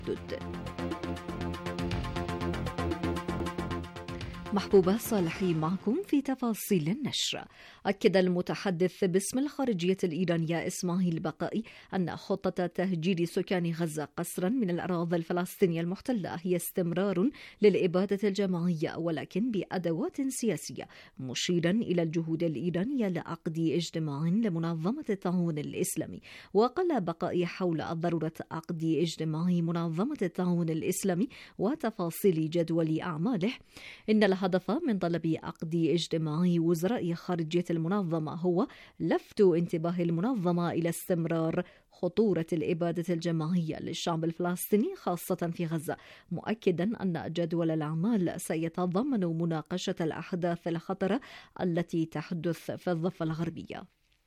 التردد. محبوبة صالحي معكم في تفاصيل النشر. أكد المتحدث باسم الخارجية الإيرانية إسماعيل بقائي أن خطة تهجير سكان غزة قسرا من الأراضي الفلسطينية المحتلة هي استمرار للإبادة الجماعية ولكن بأدوات سياسية، مشيرا إلى الجهود الإيرانية لعقد اجتماع لمنظمة التعاون الإسلامي. وقال بقائي حول ضرورة عقد اجتماع منظمة التعاون الإسلامي وتفاصيل جدول أعماله إن الهدف من طلب عقد اجتماع وزراء خارجية المنظمة هو لفت انتباه المنظمة إلى استمرار خطورة الإبادة الجماعية للشعب الفلسطيني خاصة في غزة، مؤكدا أن جدول الأعمال سيتضمن مناقشة الأحداث الخطرة التي تحدث في الضفة الغربية.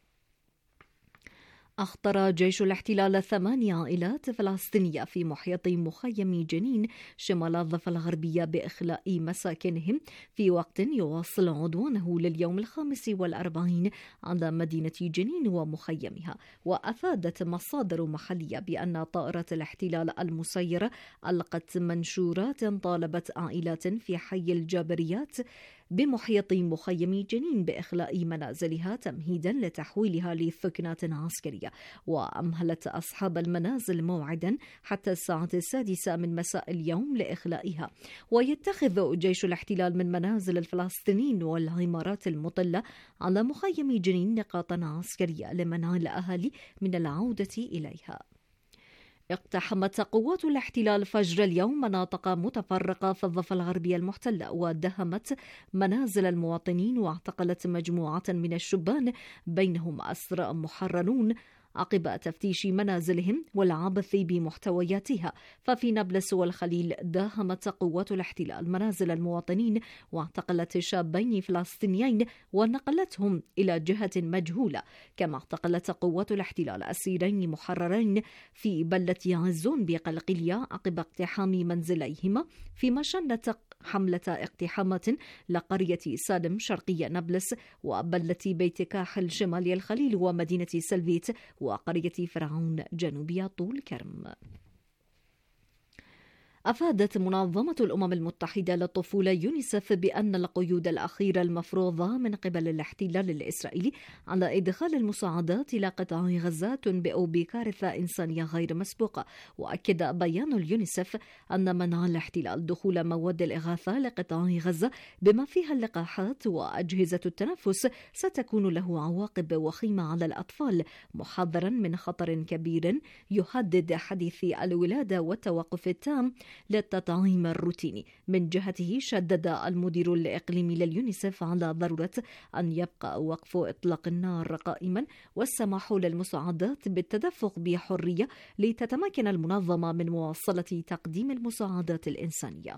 أخطر جيش الاحتلال 8 عائلات فلسطينية في محيط مخيم جنين شمال الضفة الغربية بإخلاء مساكنهم في وقت يواصل عدوانه لليوم 45 على مدينة جنين ومخيمها. وأفادت مصادر محلية بأن طائرة الاحتلال المسيرة ألقت منشورات طالبت عائلات في حي الجابريات بمحيط مخيم جنين بإخلاء منازلها تمهيدا لتحويلها لثكنات عسكرية، وأمهلت أصحاب المنازل موعدا حتى الساعة 6 من مساء اليوم لإخلائها. ويتخذ جيش الاحتلال من منازل الفلسطينيين والعمارات المطلة على مخيم جنين نقاطا عسكرية لمنع الأهالي من العودة إليها. اقتحمت قوات الاحتلال فجر اليوم مناطق متفرقة في الضفة الغربية المحتلة ودهمت منازل المواطنين واعتقلت مجموعة من الشبان بينهم أسرى محررون عقب تفتيش منازلهم والعبث بمحتوياتها. ففي نابلس والخليل داهمت قوات الاحتلال منازل المواطنين واعتقلت شابين فلسطينيين ونقلتهم إلى جهة مجهولة، كما اعتقلت قوات الاحتلال أسيرين محررين في بلدة عزون بقلقلية عقب اقتحام منزليهما، فيما شنت حملة اقتحامات لقرية سالم شرقية نابلس وبلدة بيت كاحل شمالي الخليل ومدينة سلفيت وقرية فرعون جنوبية طول كرم. أفادت منظمة الأمم المتحدة للطفولة يونيسف بأن القيود الأخيرة المفروضة من قبل الاحتلال الإسرائيلي على إدخال المساعدات إلى قطاع غزة تنبئ بكارثة إنسانية غير مسبوقة. وأكد بيان اليونيسف أن منع الاحتلال دخول مواد الإغاثة لقطاع غزة بما فيها اللقاحات وأجهزة التنفس ستكون له عواقب وخيمة على الأطفال، محذرا من خطر كبير يهدد حديث الولادة والتوقف التام للتطعيم الروتيني. من جهته شدد المدير الإقليمي لليونيسف على ضرورة أن يبقى وقف إطلاق النار قائما والسماح للمساعدات بالتدفق بحرية لتتمكن المنظمة من مواصلة تقديم المساعدات الإنسانية.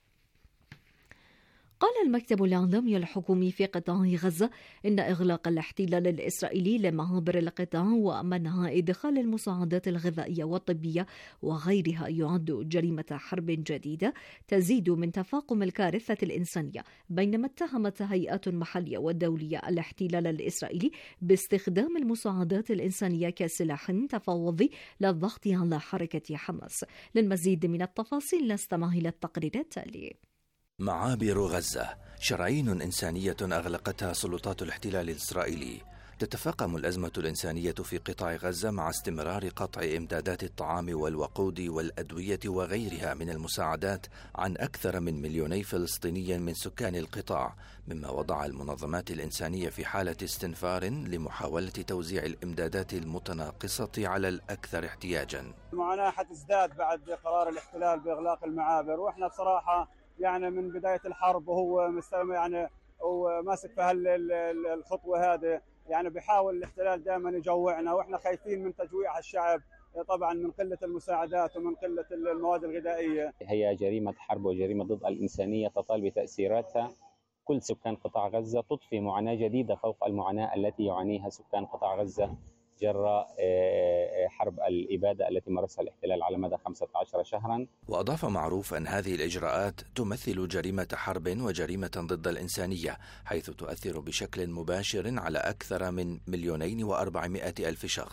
قال المكتب الإعلامي الحكومي في قطاع غزة إن إغلاق الاحتلال الإسرائيلي لمعابر القطاع ومنع إدخال المساعدات الغذائية والطبية وغيرها يعد جريمة حرب جديدة تزيد من تفاقم الكارثة الإنسانية، بينما اتهمت هيئات محلية ودولية الاحتلال الإسرائيلي باستخدام المساعدات الإنسانية كسلاح تفاوضي للضغط على حركة حماس. للمزيد من التفاصيل نستمع إلى التقرير التالي. معابر غزة شرايين إنسانية أغلقتها سلطات الاحتلال الإسرائيلي. تتفاقم الأزمة الإنسانية في قطاع غزة مع استمرار قطع إمدادات الطعام والوقود والأدوية وغيرها من المساعدات عن أكثر من 2,000,000 فلسطيني من سكان القطاع، مما وضع المنظمات الإنسانية في حالة استنفار لمحاولة توزيع الإمدادات المتناقصة على الأكثر احتياجا. المعاناة حتزداد بعد قرار الاحتلال بإغلاق المعابر، وإحنا بصراحة يعني من بداية الحرب وهو يعني وماسك في الخطوة هذه، يعني بيحاول الاحتلال دائما يجوعنا، واحنا خايفين من تجويع الشعب طبعا من قلة المساعدات ومن قلة المواد الغذائية. هي جريمة حرب وجريمة ضد الإنسانية تطال بتأثيراتها كل سكان قطاع غزة، تضفي معاناة جديدة فوق المعاناة التي يعانيها سكان قطاع غزة جراء حرب الإبادة التي مارسها الاحتلال على مدى 15 شهرا. وأضاف معروف أن هذه الإجراءات تمثل جريمة حرب وجريمة ضد الإنسانية، حيث تؤثر بشكل مباشر على أكثر من 2,400,000 شخص.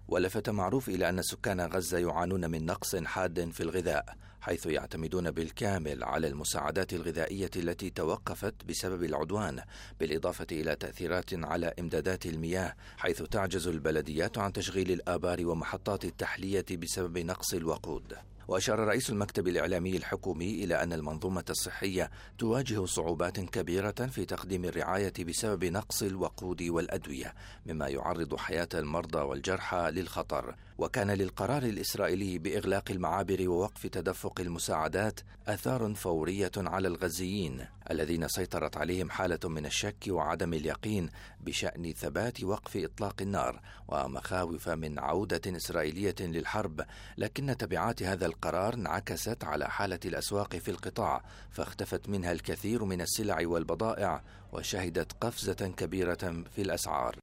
ولفت معروف إلى أن سكان غزة يعانون من نقص حاد في الغذاء، حيث يعتمدون بالكامل على المساعدات الغذائية التي توقفت بسبب العدوان، بالإضافة إلى تأثيرات على إمدادات المياه، حيث تعجز البلديات عن تشغيل الآبار ومحطات التحلية بسبب نقص الوقود. وأشار رئيس المكتب الإعلامي الحكومي إلى أن المنظومة الصحية تواجه صعوبات كبيرة في تقديم الرعاية بسبب نقص الوقود والأدوية، مما يعرض حياة المرضى والجرحى للخطر. وكان للقرار الإسرائيلي بإغلاق المعابر ووقف تدفق المساعدات آثار فورية على الغزيين الذين سيطرت عليهم حالة من الشك وعدم اليقين بشأن ثبات وقف إطلاق النار ومخاوف من عودة إسرائيلية للحرب. لكن تبعات هذا القرار انعكست على حالة الأسواق في القطاع، فاختفت منها الكثير من السلع والبضائع، وشهدت قفزة كبيرة في الأسعار.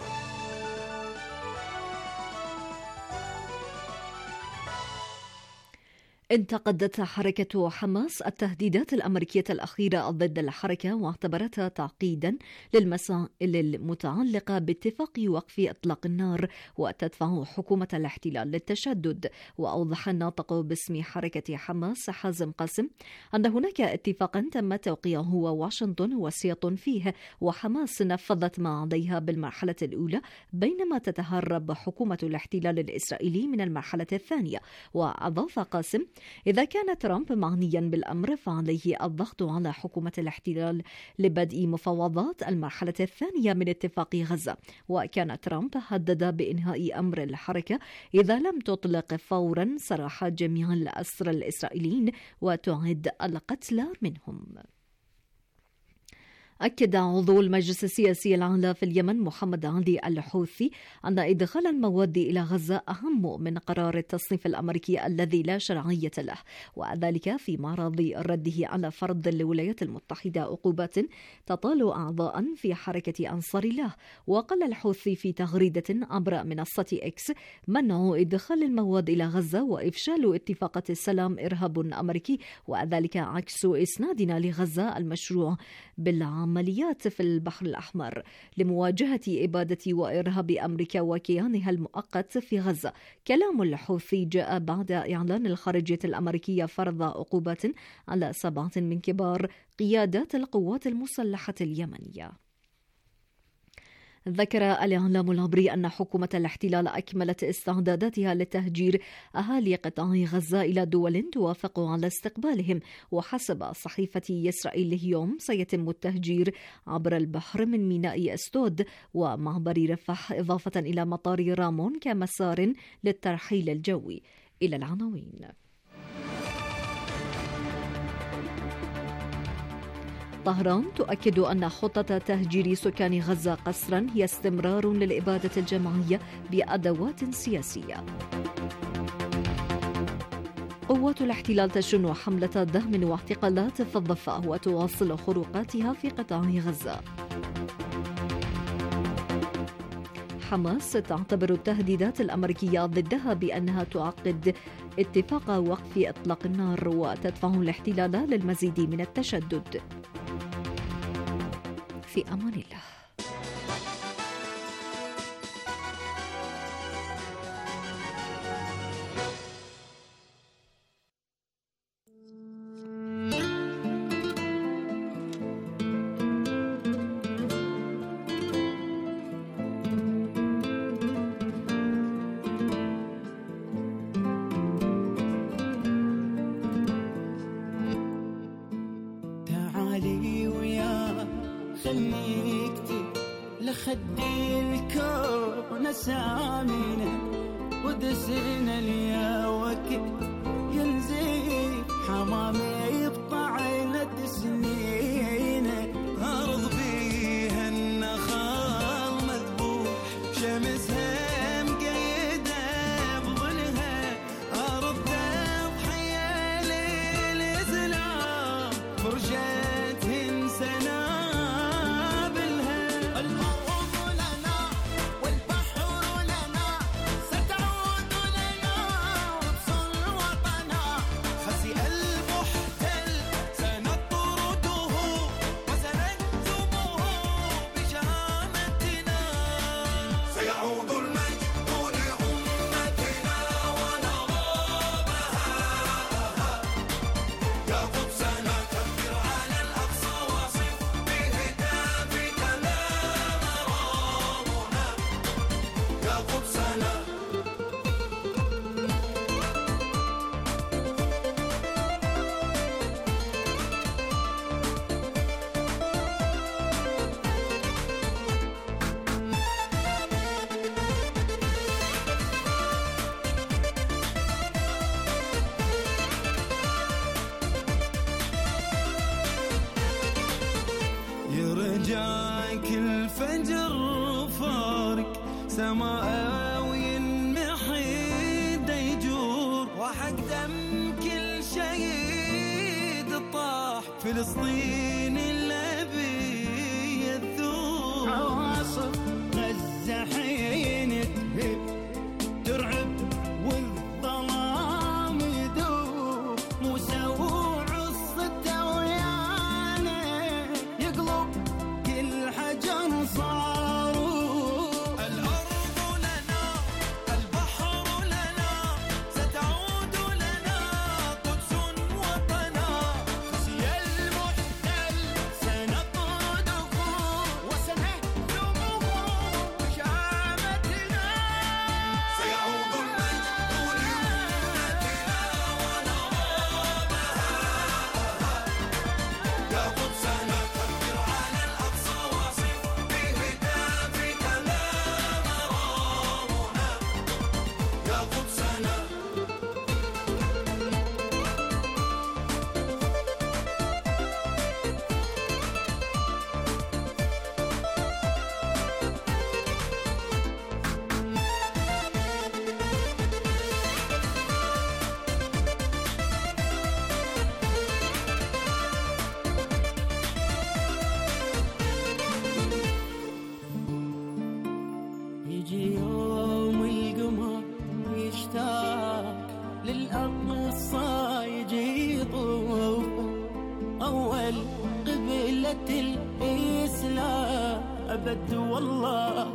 انتقدت حركة حماس التهديدات الأمريكية الأخيرة ضد الحركة، واعتبرتها تعقيدا للمسائل المتعلقة باتفاق وقف إطلاق النار، وتدفع حكومة الاحتلال للتشدد. وأوضح الناطق باسم حركة حماس حازم قاسم أن هناك اتفاقا تم توقيعه وواشنطن وسياط فيه، وحماس نفذت ما عليها بالمرحلة الأولى، بينما تتهرب حكومة الاحتلال الإسرائيلي من المرحلة الثانية. وأضاف قاسم: إذا كان ترامب معنيا بالأمر فعليه الضغط على حكومة الاحتلال لبدء مفاوضات المرحلة الثانية من اتفاق غزة. وكان ترامب هدد بإنهاء أمر الحركة إذا لم تطلق فورا سراح جميع الأسرى الإسرائيليين وتعد القتلى منهم. أكد عضو المجلس السياسي الأعلى في اليمن محمد علي الحوثي أن إدخال المواد إلى غزة أهم من قرار التصنيف الأمريكي الذي لا شرعية له، وذلك في معرض رده على فرض الولايات المتحدة عقوبات تطال أعضاء في حركة أنصار الله. وقال الحوثي في تغريدة عبر منصة إكس: منع إدخال المواد إلى غزة وإفشال اتفاقات السلام إرهاب أمريكي، وذلك عكس إسنادنا لغزة المشروع بالعمليات في البحر الأحمر لمواجهة إبادة وإرهاب أمريكا وكيانها المؤقت في غزة. كلام الحوثي جاء بعد إعلان الخارجية الأمريكية فرض عقوبات على 7 من كبار قيادات القوات المسلحة اليمنية. ذكر الإعلام العبري أن حكومة الاحتلال أكملت استعداداتها لتهجير أهالي قطاع غزة إلى دول توافق على استقبالهم. وحسب صحيفة إسرائيل اليوم سيتم التهجير عبر البحر من ميناء أستود ومعبر رفح، إضافة إلى مطار رامون كمسار للترحيل الجوي. إلى العناوين. طهران تؤكد أن خطة تهجير سكان غزة قسرا هي استمرار للإبادة الجماعية بأدوات سياسية. قوات الاحتلال تشن حملة دهم واعتقالات في الضفة وتواصل خروقاتها في قطاع غزة. حماس تعتبر التهديدات الأمريكية ضدها بأنها تعقد اتفاق وقف إطلاق النار وتدفع الاحتلال للمزيد من التشدد. في أمان الله. تعالي ويا خلني اكتب لخدي الكون سامينا ودسنا ليا وكت ينزل حمامي بطعنة سنين أرض بيها النخال مذبوح شمسها مقيدة بظلها أرض ضحية للإسلام فرجتهن سنابلها الأرض لنا والبحر لنا ستعود لنا وتصل سماوي محيد يجور وحق دم كل شهيد طاح فلسطين الأبي الثور عواصف غزة حين تهب ترعب والظلام يدور موسى وعصته ويانا يقلب كل حجر صاروا الأرض لنا البحر لنا ستعود لنا قدس وطنا خزي المحتل سنطرده وسنهزمه بشهامتنا سيعود المجد لأمتنا ونرامها يا قدسنا كبر على الأقصى واصف بهتافك لا مرامنا يا قدسنا يجي يوم القمر يشتاق للأقصى يجي يطوف أول قبلة الإسلام أبد والله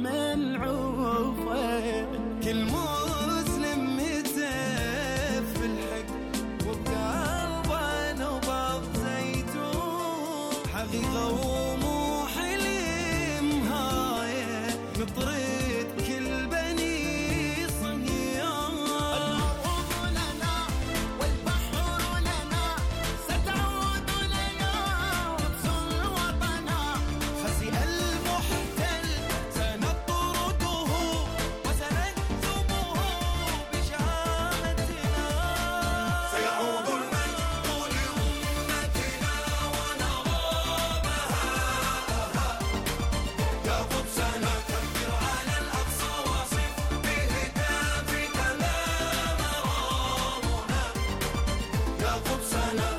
منعوفة كل مسلم متف الحق وبقلبه نبض زيتون حقيقة ومو حلم هاي نطرد كل بني صهيون الأرض لنا والبحر لنا ستعود لنا قدس وطنا خزي المحتل سنطرده وسنهزمه بشهامتنا سيعود المجد لأمتنا ونرامها يا قدسنا كبر على الأقصى واصف بهتافك لا مرامنا يا قدسنا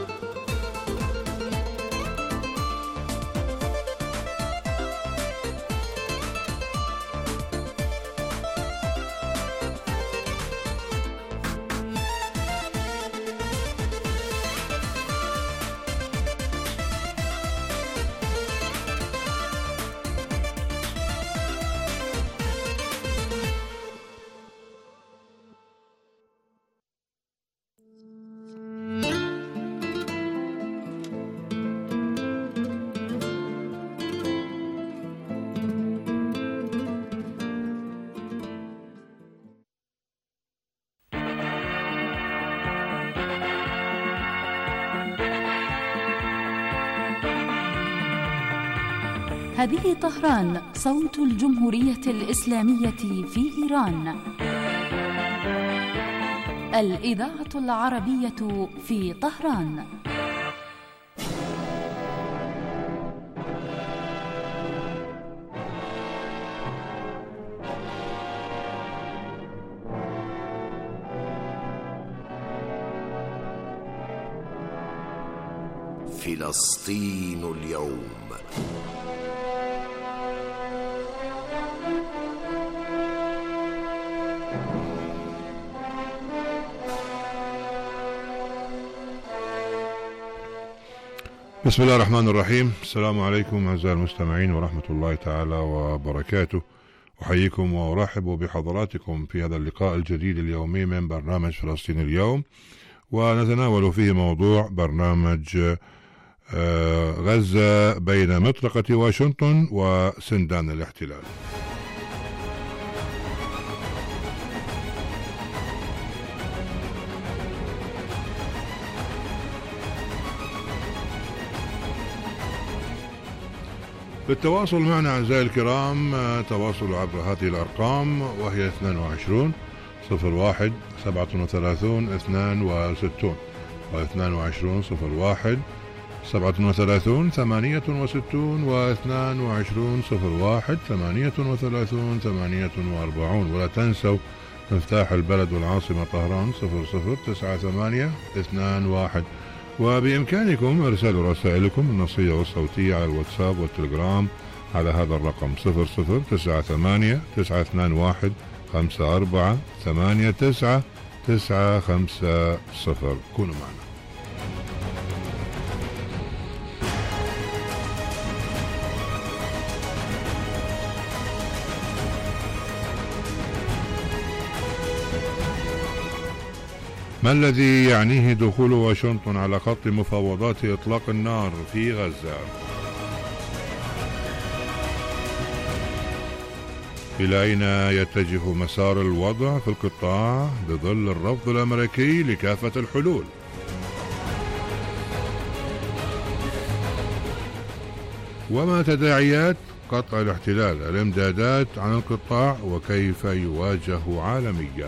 هذه طهران صوت الجمهورية الإسلامية في إيران. الإذاعة العربية في طهران. فلسطين اليوم. بسم الله الرحمن الرحيم. السلام عليكم أعزائي المستمعين ورحمة الله تعالى وبركاته. أحييكم وأرحب بحضراتكم في هذا اللقاء الجديد اليومي من برنامج فلسطين اليوم، ونتناول فيه موضوع برنامج غزة بين مطرقة واشنطن وسندان الاحتلال. للتواصل معنا أعزائي الكرام تواصلوا عبر هذه الأرقام، وهي 22 01 37 62 و22 01 37 68 و22 01 38 48. ولا تنسوا مفتاح البلد والعاصمة طهران 0098 21. وبإمكانكم إرسال رسائلكم النصية والصوتية على الواتساب والتليجرام على هذا الرقم 0098 921 54 89 950. كونوا معنا. ما الذي يعنيه دخول واشنطن على خط مفاوضات إطلاق النار في غزة؟ إلى أين يتجه مسار الوضع في القطاع بظل الرفض الأمريكي لكافة الحلول؟ وما تداعيات قطع الاحتلال الإمدادات عن القطاع وكيف يواجه عالميا؟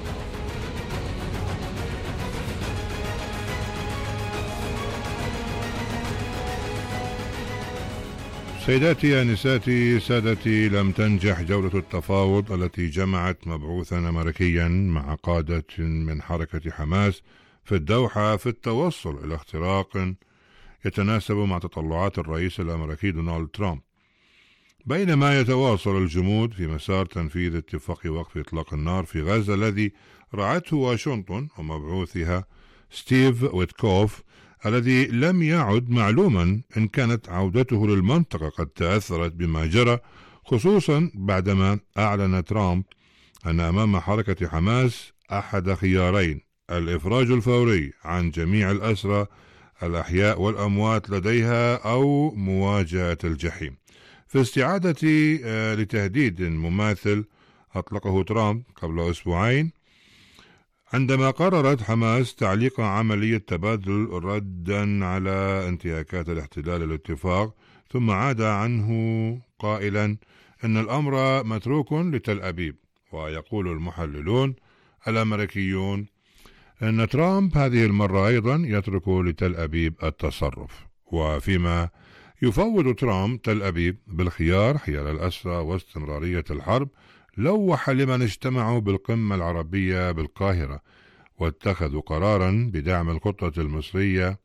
سيداتي أنساتي سادتي، لم تنجح جولة التفاوض التي جمعت مبعوثا أمريكيا مع قادة من حركة حماس في الدوحة في التوصل إلى اختراق يتناسب مع تطلعات الرئيس الأمريكي دونالد ترامب. بينما يتواصل الجمود في مسار تنفيذ اتفاق وقف إطلاق النار في غزة الذي رعته واشنطن ومبعوثها ستيف ويتكوف، الذي لم يعد معلوما إن كانت عودته للمنطقة قد تأثرت بما جرى، خصوصا بعدما أعلن ترامب أن أمام حركة حماس أحد خيارين: الإفراج الفوري عن جميع الأسرى الأحياء والأموات لديها أو مواجهة الجحيم، في استعادة لتهديد مماثل أطلقه ترامب قبل أسبوعين عندما قررت حماس تعليق عملية تبادل ردا على انتهاكات الاحتلال الاتفاق، ثم عاد عنه قائلا أن الأمر متروك لتل أبيب. ويقول المحللون الأمريكيون أن ترامب هذه المرة أيضا يترك لتل أبيب التصرف، وفيما يفوض ترامب تل أبيب بالخيار حيال الأسرى واستمرارية الحرب، لوح لمن اجتمعوا بالقمة العربية بالقاهرة واتخذوا قرارا بدعم الخطة المصرية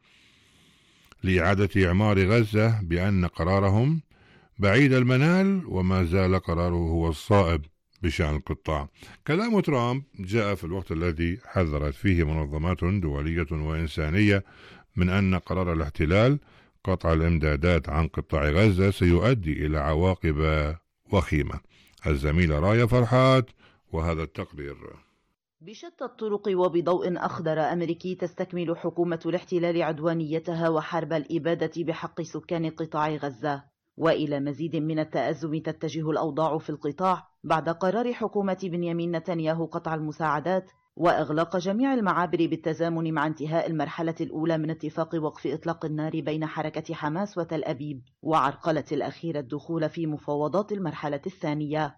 لإعادة إعمار غزة بأن قرارهم بعيد المنال وما زال قراره هو الصائب بشأن القطاع. كلام ترامب جاء في الوقت الذي حذرت فيه منظمات دولية وإنسانية من أن قرار الاحتلال قطع الإمدادات عن قطاع غزة سيؤدي إلى عواقب وخيمة. الزميلة رايا فرحات وهذا التقرير. بشتى الطرق وبضوء أخضر أمريكي تستكمل حكومة الاحتلال عدوانيتها وحرب الإبادة بحق سكان قطاع غزة، وإلى مزيد من التأزم تتجه الأوضاع في القطاع بعد قرار حكومة بنيامين نتنياهو قطع المساعدات وإغلاق جميع المعابر بالتزامن مع انتهاء المرحلة الأولى من اتفاق وقف إطلاق النار بين حركة حماس وتل أبيب، وعرقلة الأخيرة الدخول في مفاوضات المرحلة الثانية.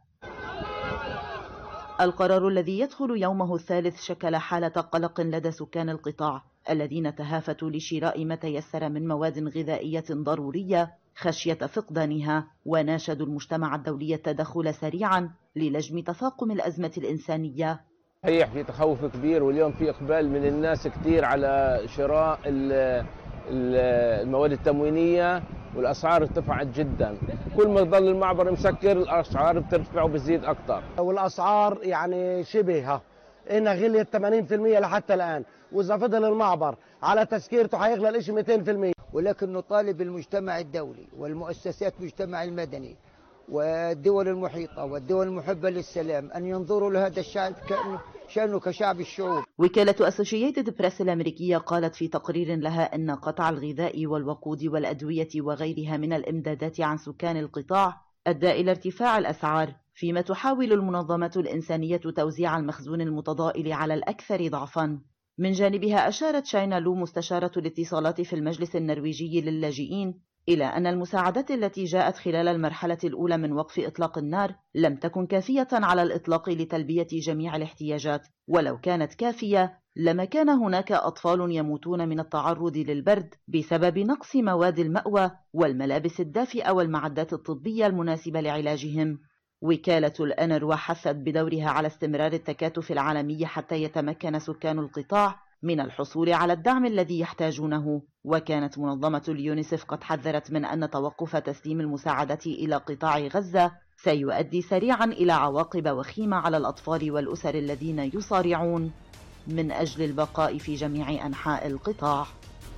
القرار الذي يدخل يومه الثالث شكل حالة قلق لدى سكان القطاع الذين تهافتوا لشراء ما تيسر من مواد غذائية ضرورية خشية فقدانها، وناشدوا المجتمع الدولي التدخل سريعا للجم تفاقم الأزمة الإنسانية. صحيح في تخوف كبير، واليوم في إقبال من الناس كتير على شراء المواد التموينية، والأسعار ارتفعت جدا. كل ما ضل المعبر مسكر الأسعار بترتفع وبتزيد أكتر، والأسعار يعني شبهها إنها غليت 80% لحتى الآن، وإذا فضل المعبر على تسكيرته حيغلى الإشي 200%. ولكن نطالب المجتمع الدولي والمؤسسات المجتمع المدني والدول المحيطة والدول المحبة للسلام أن ينظروا لهذا الشعب شأنه كشعب الشعوب. وكالة أسوشيتد بريس الأمريكية قالت في تقرير لها أن قطع الغذاء والوقود والأدوية وغيرها من الإمدادات عن سكان القطاع أدى إلى ارتفاع الأسعار، فيما تحاول المنظمات الإنسانية توزيع المخزون المتضائل على الأكثر ضعفا. من جانبها أشارت شاينا لو مستشارة الاتصالات في المجلس النرويجي للاجئين إلى أن المساعدات التي جاءت خلال المرحلة الأولى من وقف إطلاق النار لم تكن كافية على الإطلاق لتلبية جميع الاحتياجات، ولو كانت كافية لما كان هناك أطفال يموتون من التعرض للبرد بسبب نقص مواد المأوى والملابس الدافئة والمعدات الطبية المناسبة لعلاجهم. وكالة الأنروا حثت بدورها على استمرار التكاتف العالمي حتى يتمكن سكان القطاع من الحصول على الدعم الذي يحتاجونه. وكانت منظمة اليونيسف قد حذرت من أن توقف تسليم المساعدة إلى قطاع غزة سيؤدي سريعا إلى عواقب وخيمة على الأطفال والأسر الذين يصارعون من أجل البقاء في جميع أنحاء القطاع.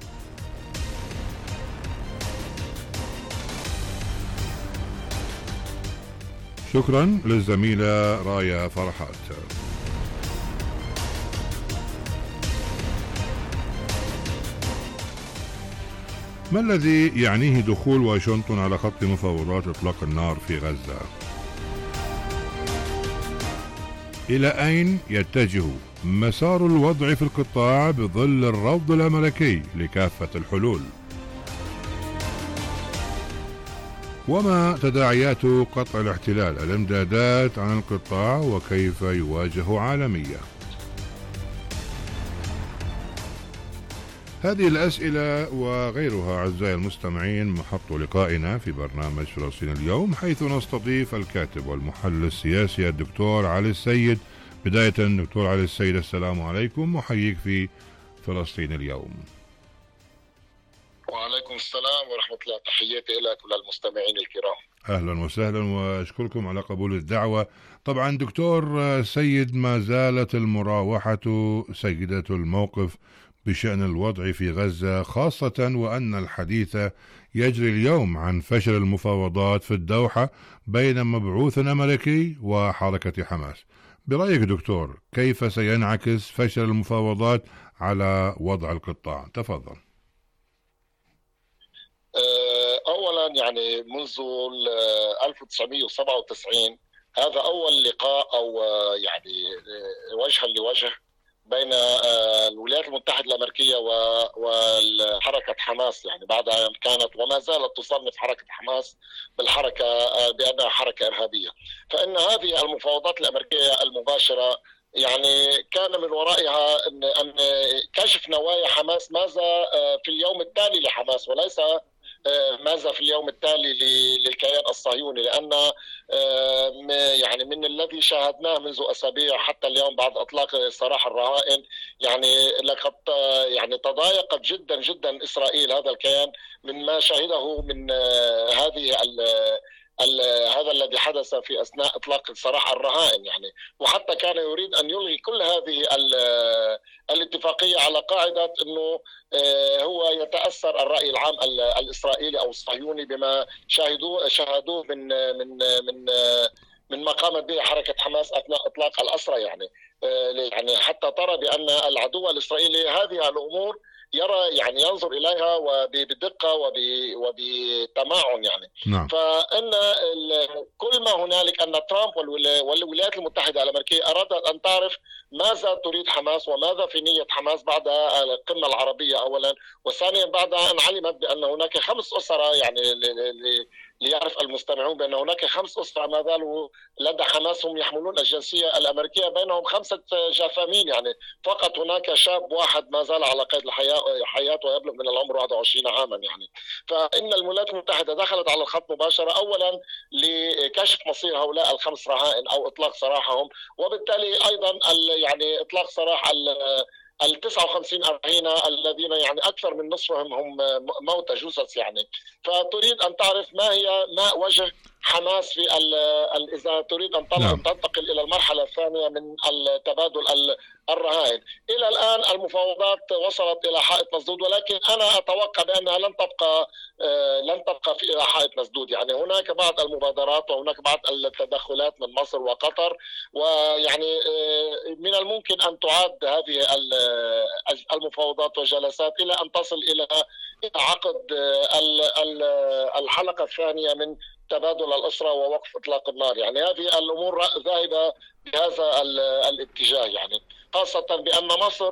شكرا للزميلة رايا فرحات. ما الذي يعنيه دخول واشنطن على خط مفاوضات إطلاق النار في غزة؟ إلى أين يتجه مسار الوضع في القطاع بظل الرفض الأمريكي لكافة الحلول؟ وما تداعيات قطع الاحتلال الامدادات عن القطاع وكيف يواجه عالميا؟ هذه الأسئلة وغيرها أعزائي المستمعين محط لقائنا في برنامج فلسطين اليوم، حيث نستضيف الكاتب والمحلل السياسي الدكتور علي السيد. بداية دكتور علي السيد، السلام عليكم وحييك في فلسطين اليوم. وعليكم السلام ورحمة الله، تحياتي لك وللمستمعين الكرام. أهلا وسهلا وأشكركم على قبول الدعوة. طبعا دكتور سيد، ما زالت المراوحة سيدة الموقف بشأن الوضع في غزة، خاصة وأن الحديث يجري اليوم عن فشل المفاوضات في الدوحة بين مبعوث أمريكي وحركة حماس. برأيك دكتور، كيف سينعكس فشل المفاوضات على وضع القطاع؟ تفضل. أولا يعني منذ 1997 هذا أول لقاء أو يعني وجها لوجه بين الولايات المتحدة الأمريكية والحركة حماس، يعني بعد أن كانت وما زالت تصنف حركة حماس بالحركة بأنها حركة إرهابية. فإن هذه المفاوضات الأمريكية المباشرة يعني كان من ورائها أن كشف نوايا حماس ماذا في اليوم التالي لحماس، وليس ماذا في اليوم التالي للكيان الصهيوني، لأن يعني من الذي شاهدناه منذ أسابيع حتى اليوم بعد إطلاق سراح الرهائن، يعني لقد يعني تضايقت جدا جدا إسرائيل هذا الكيان من ما شاهده من هذا الذي حدث في أثناء إطلاق سراح الرهائن يعني. وحتى كان يريد أن يلغي كل هذه الاتفاقية على قاعدة أنه هو يتأثر الرأي العام الإسرائيلي أو الصهيوني بما شاهدوه من ما قامت به حركة حماس أثناء إطلاق الأسرى يعني حتى ترى بأن العدو الإسرائيلي هذه الأمور يعني ينظر إليها وبدقة وبتمعن يعني. نعم. فإن كل ما هنالك أن ترامب والولايات المتحدة الأمريكية أرادت أن تعرف ماذا تريد حماس وماذا في نية حماس بعد القمة العربية أولا، وثانيا بعد أن علمت بأن هناك 5 أسرى، يعني ليعرف المستمعون بأن هناك 5 أسرى ما زالوا لدى حماس هم يحملون الجنسية الأمريكية، بينهم 5 جثامين يعني. فقط هناك شاب واحد ما زال على قيد الحياة ويبلغ من العمر 21 عاما يعني. فإن الولايات المتحدة دخلت على الخط مباشرة أولا لكشف مصير هؤلاء ال5 رهائن أو إطلاق سراحهم، وبالتالي أيضا يعني إطلاق سراح 59 رهينة الذين يعني أكثر من نصفهم هم موتى جثث يعني. فتريد أن تعرف ما وجه حماس في إذا تريد أن تنتقل إلى المرحلة الثانية من التبادل الرهائن. إلى الآن المفاوضات وصلت إلى حائط مسدود، ولكن أنا أتوقع بأنها لن تبقى في حائط مسدود يعني. هناك بعض المبادرات وهناك بعض التدخلات من مصر وقطر، ويعني من الممكن أن تعاد هذه المفاوضات والجلسات إلى أن تصل إلى عقد الحلقة الثانية من تبادل الأسرى ووقف إطلاق النار يعني. هذه الأمور ذاهبة بهذا الاتجاه يعني، خاصة بأن مصر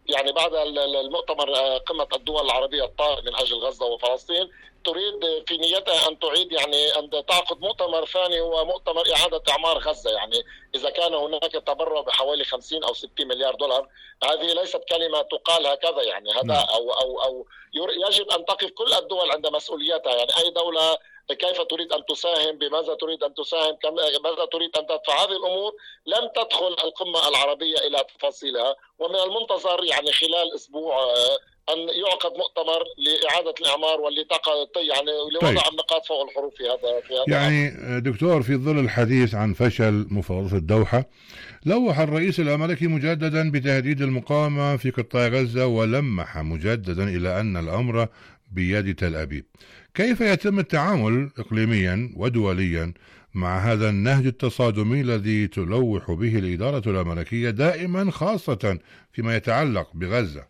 يعني بعد المؤتمر قمة الدول العربية الطارئ من أجل غزة وفلسطين، تريد في نيتها أن تعيد يعني أن تعقد مؤتمر ثاني، هو مؤتمر إعادة إعمار غزة. يعني إذا كان هناك تبرع بحوالي 50 أو 60 مليار دولار، هذه ليست كلمة تقال هكذا، يعني هذا أو يجب أن تقف كل الدول عند مسؤولياتها. يعني أي دولة كيف تريد أن تساهم، بماذا تريد أن تساهم، ماذا تريد أن تدفع. هذه الأمور لم تدخل القمة العربية إلى تفاصيلها، ومن المنتظر يعني خلال أسبوع أن يعقد مؤتمر لإعادة الإعمار يعني لوضع النقاط فوق الحروف في هذا يعني دكتور، في ظل الحديث عن فشل مفاوضات الدوحة، لوح الرئيس الأمريكي مجددا بتهديد المقاومة في قطاع غزة، ولمح مجددا إلى أن الأمر بيد تل أبيب. كيف يتم التعامل إقليميا ودوليا مع هذا النهج التصادمي الذي تلوح به الإدارة الأمريكية دائما، خاصة فيما يتعلق بغزة؟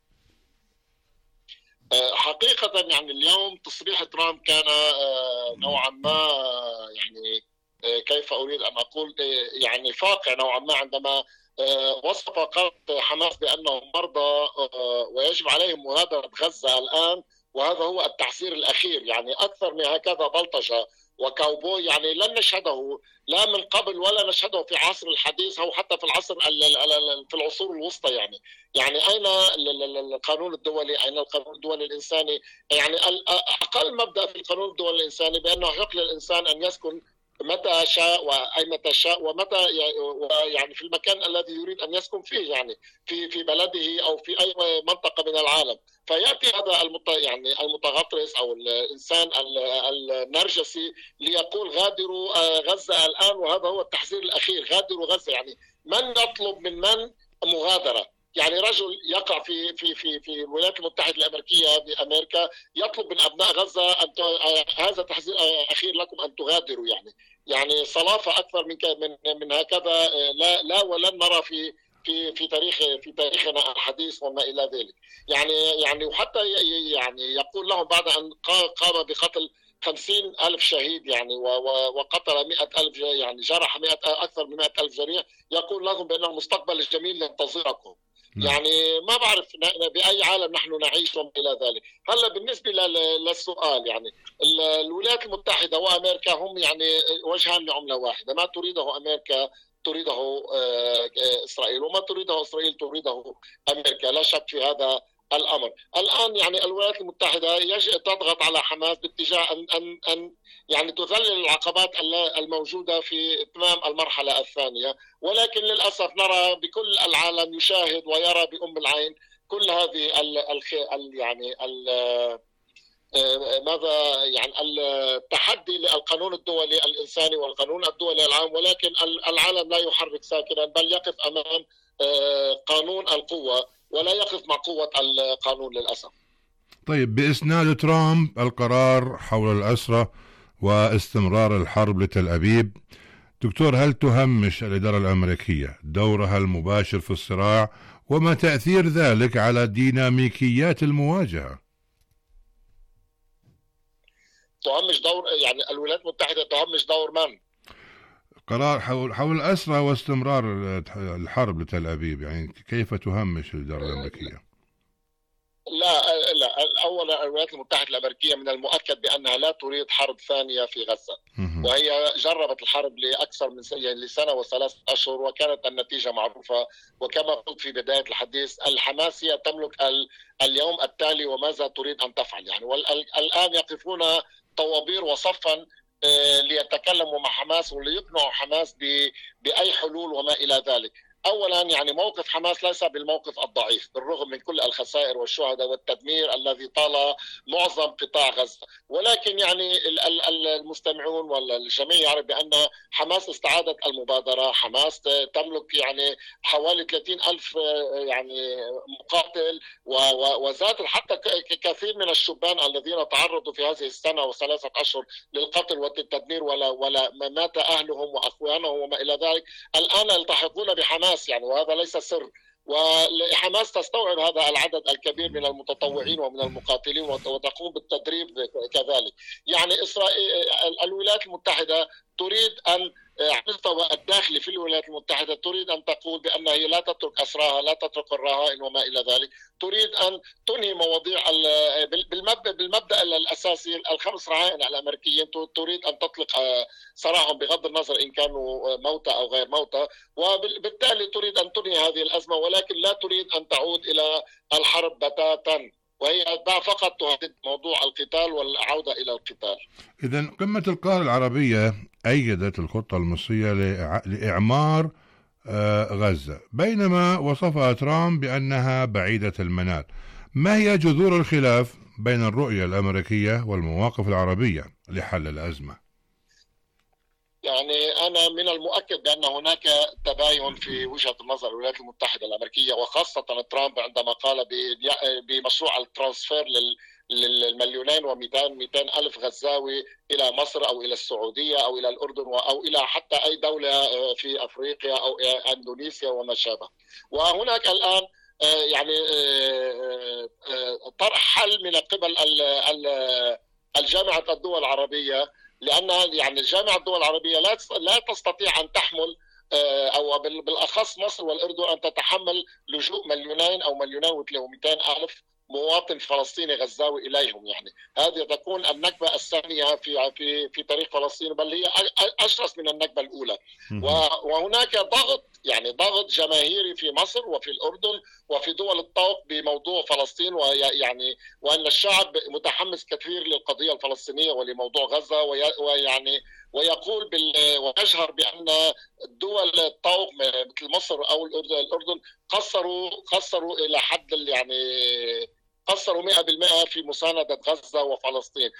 حقيقة يعني اليوم تصريح ترامب كان نوعا ما يعني كيف أريد أن أقول يعني فاقع نوعا ما، عندما وصف قادة حماس بأنهم مرضى ويجب عليهم مغادرة غزة الآن، وهذا هو التحذير الأخير. يعني أكثر من هكذا بلطجة وكاوبوي يعني لن نشهده لا من قبل ولا نشهده في عصر الحديث أو حتى في العصر في العصور الوسطى. يعني أين القانون الدولي؟ أين القانون الدولي الإنساني؟ يعني أقل مبدأ في القانون الدولي الإنساني بأنه يحق للإنسان أن يسكن متى شاء وأيمتى شاء ومتى يعني في المكان الذي يريد أن يسكن فيه، يعني في بلده أو في أي منطقة من العالم. فيأتي هذا يعني المتغطرس أو الإنسان النرجسي ليقول غادروا غزة الآن، وهذا هو التحذير الأخير، غادروا غزة. يعني من يطلب من مغادرة؟ يعني رجل يقع في الولايات المتحدة الأمريكية بأمريكا يطلب من أبناء غزة أن هذا تحذير أخير لكم أن تغادروا. يعني صلافة أكثر من هكذا لا ولن نرى في تاريخنا الحديث وما إلى ذلك. يعني وحتى يعني يقول لهم بعد أن قام بقتل 50,000 شهيد يعني وقتل 100,000 يعني جرح أكثر من 100,000 جريح، يقول لهم بأن المستقبل الجميل ينتظركم. يعني ما بعرف بأي عالم نحن نعيش وما إلى ذلك. هلا بالنسبة للسؤال، يعني الولايات المتحدة وأمريكا هم يعني وجهان لعملة واحدة، ما تريده أمريكا تريده إسرائيل، وما تريده إسرائيل تريده أمريكا، لا شك في هذا الأمر. الآن يعني الولايات المتحدة تضغط على حماس باتجاه أن يعني تذلل العقبات الموجودة في إتمام المرحلة الثانية، ولكن للأسف نرى بكل العالم يشاهد ويرى بأم العين كل هذه يعني ماذا يعني التحدي للقانون الدولي الإنساني والقانون الدولي العام، ولكن العالم لا يحرك ساكنا، بل يقف أمام قانون القوة ولا يقف مع قوة القانون للأسف. طيب، بإسناد ترامب القرار حول الأسرى واستمرار الحرب لتل أبيب، دكتور، هل تهمش الإدارة الأمريكية دورها المباشر في الصراع، وما تأثير ذلك على ديناميكيات المواجهة؟ تهمش دور يعني الولايات المتحدة تهمش دور من؟ قرار حول الأسرى واستمرار الحرب لتل أبيب، يعني كيف تهمش الإدارة الأمريكية؟ لا أولا الولايات المتحدة الأمريكية من المؤكد بأنها لا تريد حرب ثانية في غزة، وهي جربت الحرب لأكثر من لسنة و3 أشهر وكانت النتيجة معروفة. وكما قلت في بداية الحديث، الحماس هي تملك اليوم التالي وماذا تريد أن تفعل يعني. والآن يقفون طوابير وصفا ليتكلموا مع حماس وليقنعوا حماس بأي حلول وما إلى ذلك. أولا يعني موقف حماس ليس بالموقف الضعيف بالرغم من كل الخسائر والشهداء والتدمير الذي طال معظم قطاع غزة، ولكن يعني المستمعون والجميع يعرف بأن حماس استعادت المبادرة. حماس تملك يعني حوالي 30,000 يعني مقاتل، وزاد حتى كثير من الشبان الذين تعرضوا في هذه السنة و3 أشهر للقتل والتدمير ولا مات أهلهم وأخوانهم وما إلى ذلك، الآن يلتحقون بحماس يعني، وهذا ليس سر. وحماس تستوعب هذا العدد الكبير من المتطوعين ومن المقاتلين وتقوم بالتدريب كذلك. يعني إسرائيل الولايات المتحدة تريد أن على المستوى الداخلي في الولايات المتحدة تريد أن تقول بأن هي لا تترك أسراها، لا تترك الرهائن وما إلى ذلك، تريد أن تنهي مواضيع بالمبدأ الأساسي الخمس رهائن الأمريكيين، تريد أن تطلق سراحهم بغض النظر إن كانوا موتى أو غير موتى، وبالتالي تريد أن تنهي هذه الأزمة، ولكن لا تريد أن تعود إلى الحرب بتاتا، وهي فقط تهدد موضوع القتال والعودة إلى القتال. إذن قمة القاهرة العربية أيدت الخطة المصرية لإعمار غزة، بينما وصفها ترامب بأنها بعيدة المنال. ما هي جذور الخلاف بين الرؤية الأمريكية والمواقف العربية لحل الأزمة؟ يعني أنا من المؤكد بأن هناك تباين في وجهة النظر الولايات المتحدة الأمريكية، وخاصة ترامب عندما قال بمشروع الترانسفير للمليونين و200 ألف غزاوي إلى مصر أو إلى السعودية أو إلى الأردن أو إلى حتى أي دولة في أفريقيا أو إندونيسيا وما شابه. وهناك الآن يعني طرح حل من قبل الجامعة الدول العربية، لأن يعني جامعة الدول العربية لا تستطيع أن تحمل أو بالأخص مصر والأردن أن تتحمل لجوء 2 أو 2,200,000 مواطن فلسطيني غزاوي إليهم. يعني هذه تكون النكبة الثانية في تاريخ فلسطين، بل هي أشرس من النكبة الأولى. وهناك ضغط جماهيري في مصر وفي الأردن وفي دول الطوق بموضوع فلسطين، ويعني وأن الشعب متحمس كثير للقضية الفلسطينية ولموضوع غزة، ويقول ويجهر بأن دول الطوق مثل مصر أو الأردن قصروا إلى حد يعني قصروا 100% في مساندة غزة وفلسطين.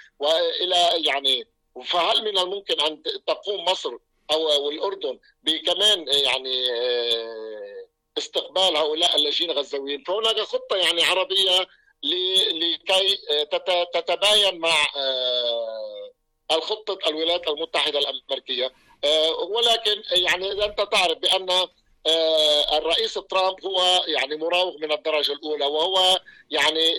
فهل من الممكن أن تقوم مصر أو الأردن بكمان يعني استقبال هؤلاء اللاجئين الغزاويين؟ فهناك خطة يعني عربية لكي تتباين مع الخطة الولايات المتحدة الأمريكية. ولكن يعني أنت تعرف بأن الرئيس ترامب هو يعني مراوغ من الدرجة الأولى، وهو يعني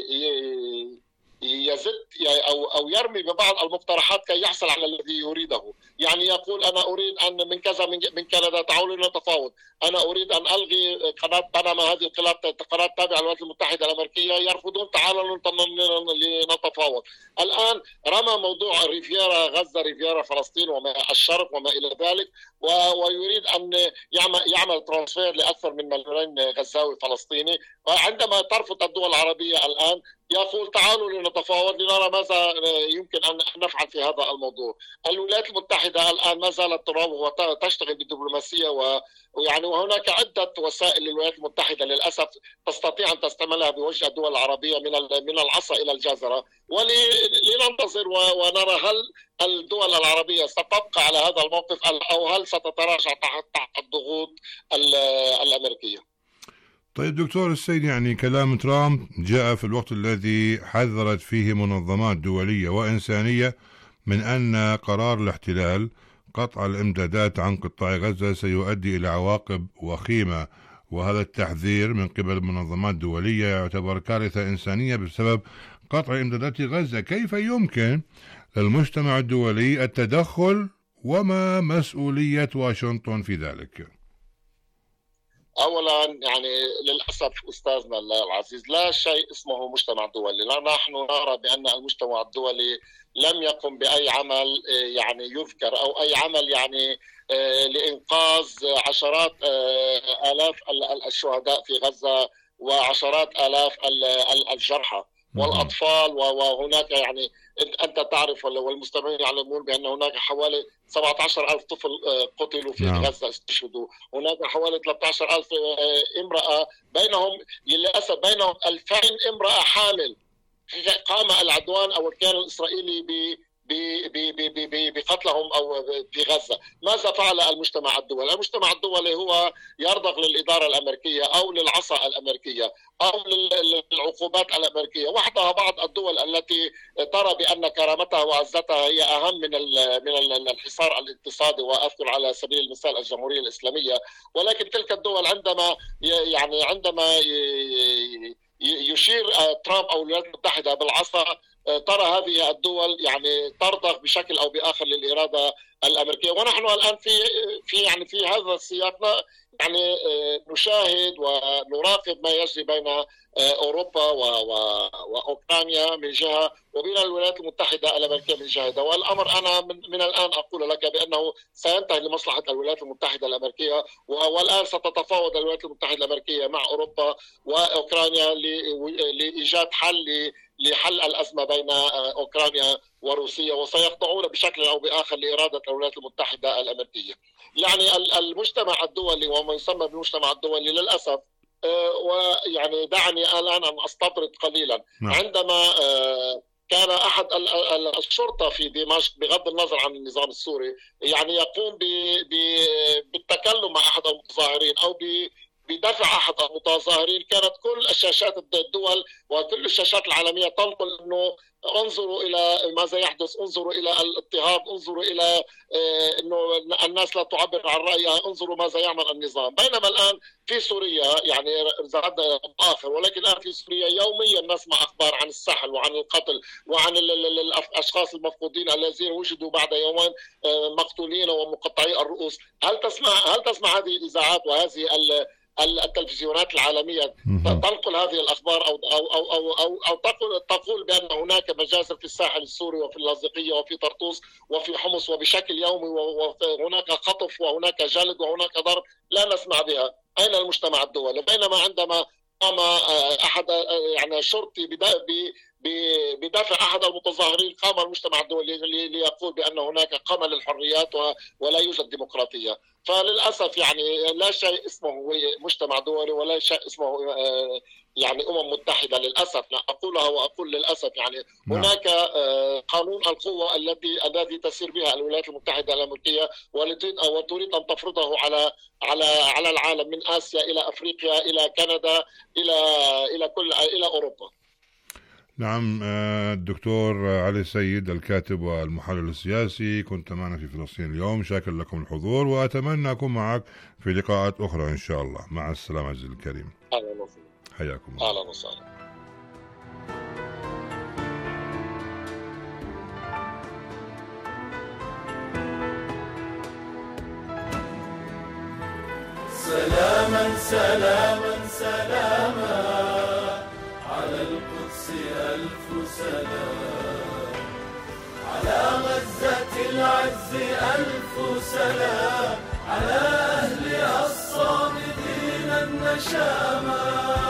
يزد أو يرمي ببعض المقترحات كي يحصل على الذي يريده. يعني يقول أنا أريد أن من كذا من كندا تعالوا نتفاوض، أنا أريد أن ألغي قناة بنما، هذه قناة تابعة للولايات المتحدة الأمريكية، يرفضون تعالوا لنتفاوض. الآن رمى موضوع ريفيرا غزة ريفيرا فلسطين وما الشرق وما إلى ذلك، ويريد أن يعمل ترانسفير لأكثر من 2,000,000 غزاوي فلسطيني. وعندما ترفض الدول العربية الآن يقول تعالوا لنتفاوض لنرى ماذا يمكن أن نفعل في هذا الموضوع. الولايات المتحدة الآن ما زالت تراوغ وتشتغل بالدبلوماسية، وهناك عدة وسائل للولايات المتحدة للأسف تستطيع أن تستعملها بوجه الدول العربية من العصا إلى الجزرة. ولننتظر ونرى هل الدول العربية ستبقى على هذا الموقف أو هل ستتراجع تحت الضغوط الأمريكية. طيب دكتور السيد، يعني كلام ترامب جاء في الوقت الذي حذرت فيه منظمات دولية وإنسانية من أن قرار الاحتلال قطع الإمدادات عن قطاع غزة سيؤدي إلى عواقب وخيمة، وهذا التحذير من قبل منظمات دولية يعتبر كارثة إنسانية بسبب قطع إمدادات غزة. كيف يمكن للمجتمع الدولي التدخل وما مسؤولية واشنطن في ذلك؟ أولا يعني للأسف أستاذنا العزيز لا شيء اسمه مجتمع دولي. نحن نرى بأن المجتمع الدولي لم يقم بأي عمل يعني يذكر أو أي عمل يعني لإنقاذ عشرات آلاف الشهداء في غزة وعشرات آلاف الجرحى والأطفال. وهناك يعني أنت تعرف والمستمعين يعلمون بأن هناك حوالي 17,000 طفل قتلوا في غزة استشهدوا. هناك حوالي 13,000 امرأة، للأسف بينهم 2,000 امرأة حامل. قام العدوان أو الكيان الإسرائيلي بقتلهم أو في غزة. ماذا فعل المجتمع الدولي؟ المجتمع الدولي هو يرضخ للإدارة الأمريكية أو للعصا الأمريكية أو للعقوبات الأمريكية. وحدها بعض الدول التي ترى بأن كرامتها وعزتها هي أهم من الحصار الاقتصادي، وأذكر على سبيل المثال الجمهورية الإسلامية. ولكن تلك الدول عندما يشير ترامب أو الولايات المتحدة بالعصا ترى هذه الدول يعني ترضخ بشكل أو بآخر للإرادة الأمريكية. ونحن الآن في هذا السياق يعني نشاهد ونراقب ما يجري بين أوروبا وأوكرانيا من جهة وبين الولايات المتحدة الأمريكية من جهة. والأمر أنا من الآن أقول لك بأنه سينتهي لمصلحة الولايات المتحدة الأمريكية، والآن ستتفاوض الولايات المتحدة الأمريكية مع أوروبا وأوكرانيا لإيجاد حل لحل الأزمة بين أوكرانيا وروسيا، وسيخضعون بشكل أو بآخر لإرادة الولايات المتحدة الأمريكية. يعني المجتمع الدولي وما يسمى بالمجتمع الدولي للأسف، ويعني دعني الآن أن أستطرد قليلا. عندما كان أحد الشرطة في دمشق بغض النظر عن النظام السوري يعني يقوم بالتكلم مع أحد المتظاهرين أو بدفع أحد المتظاهرين، كانت كل الشاشات الدول وكل الشاشات العالمية تنقل أنه انظروا إلى ماذا يحدث، انظروا إلى الاضطهاد، انظروا إلى أنه الناس لا تعبر عن رأيها، انظروا ماذا يعمل النظام. بينما الآن في سوريا يعني زاد آخر، ولكن الآن في سوريا يوميا نسمع أخبار عن السحل وعن القتل وعن الأشخاص المفقودين الذين وجدوا بعد يومين مقتولين ومقطعي الرؤوس. هل تسمع هذه الإذاعات وهذه التلفزيونات العالمية تنقل هذه الأخبار أو تقول بأن هناك مجازر في الساحل السوري وفي اللاذقية وفي طرطوس وفي حمص وبشكل يومي وهناك خطف وهناك جلد وهناك ضرب؟ لا نسمع بها. أين المجتمع الدولي؟ بينما عندما قام أحد يعني شرطي بدافع أحد المتظاهرين قام المجتمع الدولي ليقول بأن هناك قمع للحريات ولا يوجد ديمقراطية. فللأسف يعني لا شيء اسمه مجتمع دولي ولا شيء اسمه يعني متحدة للأسف. أقولها وأقول للأسف يعني هناك قانون القوة الذي تسير بها الولايات المتحدة الأمريكية وتريد أن تفرضه على العالم من آسيا إلى أفريقيا إلى كندا إلى أوروبا. نعم. الدكتور علي السيد الكاتب والمحلل السياسي، كنت معنا في فلسطين اليوم. شاكر لكم الحضور وأتمنى أكون معك في لقاءات أخرى إن شاء الله. مع السلامة عزيزي الكريم. أهلا وسهلا. حياكم الله. أهلا وسهلا. سلاما سلاما سلاما على القدس ألف سلام، على غزة العز ألف سلام، على أهلها الصامدين النشامى.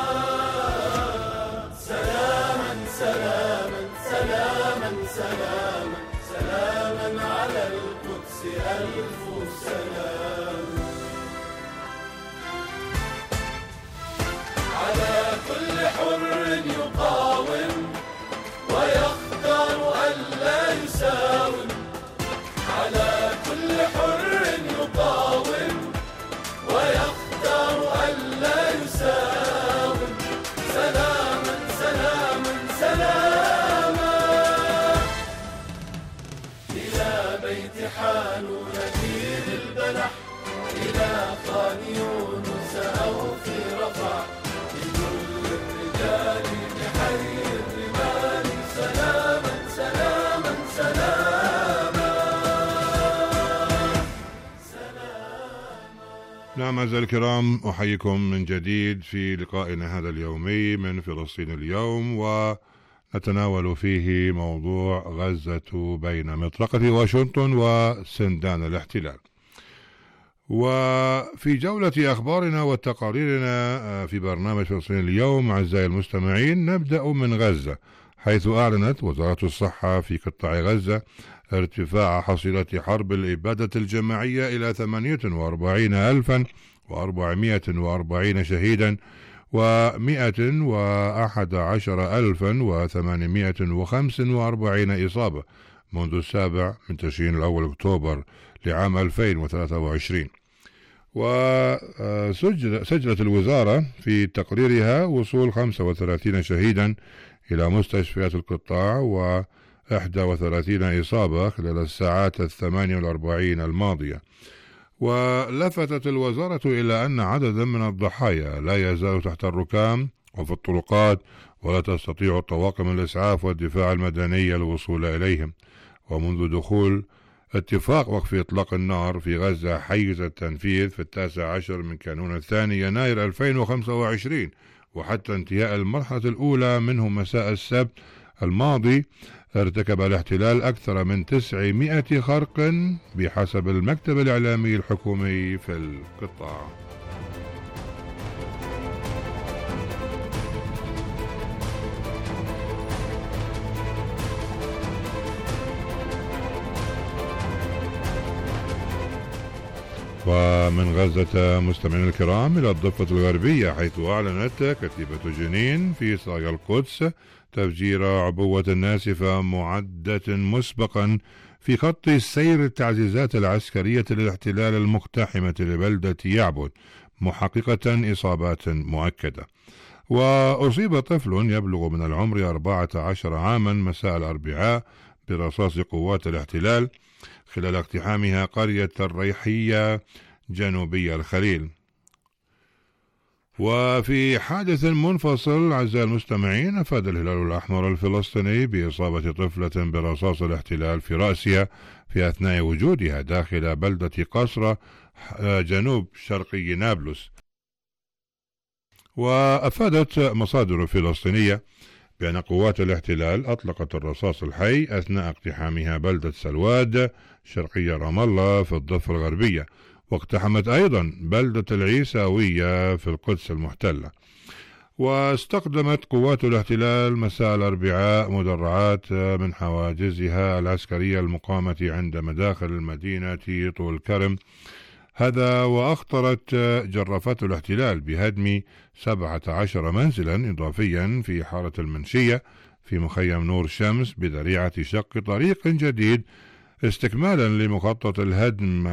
سلاما سلاما سلاما سلاما سلاما على القدس ألف سلام، على كل حر يقاوم ويختار ألا يساوم، على كل حر يقاوم ويختار ألا يساوم. سلاما سلاما سلاما إلى بيت حانون دين البلح، إلى خان يونس أو في رفح، لكل الرجال بحي الرمال. سلاما سلاما سلاما. نعم أعزائي الكرام، أحييكم من جديد في لقائنا هذا اليومي من فلسطين اليوم، ونتناول فيه موضوع غزة بين مطرقة واشنطن وسندان الاحتلال. وفي جولة أخبارنا وتقاريرنا في برنامج فلسطين اليوم أعزائي المستمعين، نبدأ من غزة، حيث أعلنت وزارة الصحة في قطاع غزة ارتفاع حصيلة حرب الإبادة الجماعية إلى 48,440 شهيدا و111,845 إصابة منذ 7 من تشرين الأول أكتوبر لعام 2023. وسجلت الوزارة في تقريرها وصول 35 شهيدا إلى مستشفيات القطاع و31 إصابة خلال الساعات 48 الماضية. ولفتت الوزارة إلى أن عددا من الضحايا لا يزال تحت الركام وفي الطرقات ولا تستطيع طواقم الإسعاف والدفاع المدني الوصول إليهم. ومنذ دخول اتفاق وقف إطلاق النار في غزة حيز التنفيذ في 19 من كانون الثاني يناير 2025 وحتى انتهاء المرحلة الأولى منه مساء السبت الماضي، ارتكب الاحتلال أكثر من 900 خرق بحسب المكتب الإعلامي الحكومي في القطاع. ومن غزة مستمعينا الكرام إلى الضفة الغربية، حيث أعلنت كتيبة جنين في صاغ القدس تفجير عبوة ناسفة معدة مسبقا في خط سير التعزيزات العسكرية للاحتلال المقتحمة لبلدة يعبد، محققة إصابات مؤكدة. وأصيب طفل يبلغ من العمر 14 عاما مساء الأربعاء برصاص قوات الاحتلال خلال اقتحامها قرية الريحية جنوبي الخليل. وفي حادث منفصل أعزائي المستمعين، أفاد الهلال الأحمر الفلسطيني بإصابة طفلة برصاص الاحتلال في رأسها في أثناء وجودها داخل بلدة قصرة جنوب شرقي نابلس. وأفادت مصادر فلسطينية بأن قوات الاحتلال أطلقت الرصاص الحي أثناء اقتحامها بلدة سلواد شرقي رام الله في الضفة الغربية، واقتحمت أيضا بلدة العيساوية في القدس المحتلة. واستخدمت قوات الاحتلال مساء الأربعاء مدرعات من حواجزها العسكرية المقامة عند مداخل المدينة طول كرم، هذا وأخطرت جرافات الاحتلال بهدم 17 منزلا إضافيا في حارة المنشية في مخيم نور شمس بذريعة شق طريق جديد استكمالا لمخطط الهدم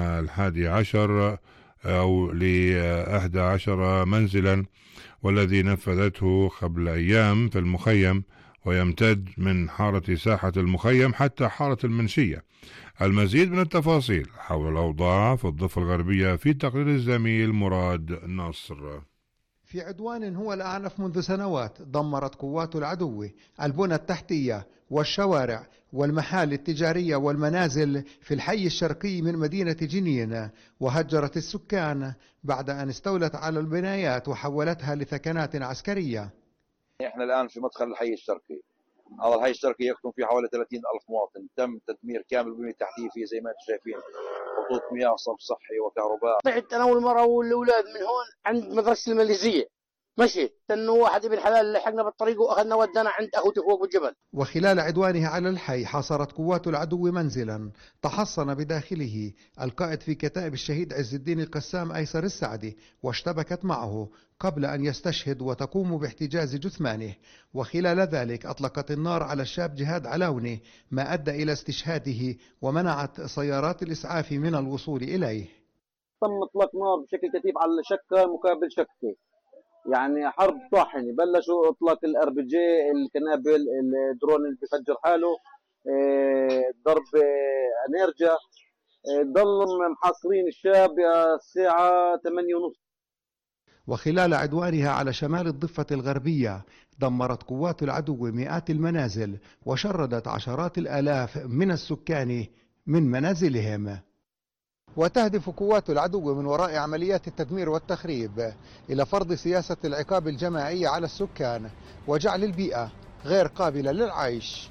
11 أو ل11 منزلا والذي نفذته قبل أيام في المخيم، ويمتد من حارة ساحة المخيم حتى حارة المنشية. المزيد من التفاصيل حول الأوضاع في الضفة الغربية في تقرير الزميل مراد نصر. في عدوان هو الأعنف منذ سنوات دمرت قوات العدو البنى التحتية والشوارع والمحال التجارية والمنازل في الحي الشرقي من مدينة جنين، وهجرت السكان بعد أن استولت على البنايات وحولتها لثكنات عسكرية. احنا الآن في مدخل الحي الشرقي. هذا الحي الشرقي يسكن فيه حوالي 30,000 مواطن، تم تدمير كامل البنية التحتية فيه زي ما انتم شايفين، خطوط مياه صرف صحي وكهرباء. طلعت انا والمرأة والاولاد من هون عند مدرسة الماليزية، مشيت انه واحد ابن حلال لحقنا بالطريق واخذنا ودانا عند اخوتي فوق الجبل. وخلال عدوانها على الحي حاصرت قوات العدو منزلا تحصن بداخله القائد في كتائب الشهيد عز الدين القسام ايسر السعدي، واشتبكت معه قبل أن يستشهد وتقوم باحتجاز جثمانه. وخلال ذلك أطلقت النار على الشاب جهاد علاوني ما أدى إلى استشهاده ومنعت سيارات الإسعاف من الوصول إليه. تم إطلاق نار بشكل كثيف على شكة مقابل شكة، يعني حرب طاحنة. بلشوا إطلاق الRPG، القنابل، الدرون اللي بيفجر حاله، ضرب انرجا. ضل محاصرين الشاب الساعة 8:30. وخلال عدوانها على شمال الضفة الغربية دمرت قوات العدو مئات المنازل وشردت عشرات الآلاف من السكان من منازلهم. وتهدف قوات العدو من وراء عمليات التدمير والتخريب إلى فرض سياسة العقاب الجماعي على السكان وجعل البيئة غير قابلة للعيش.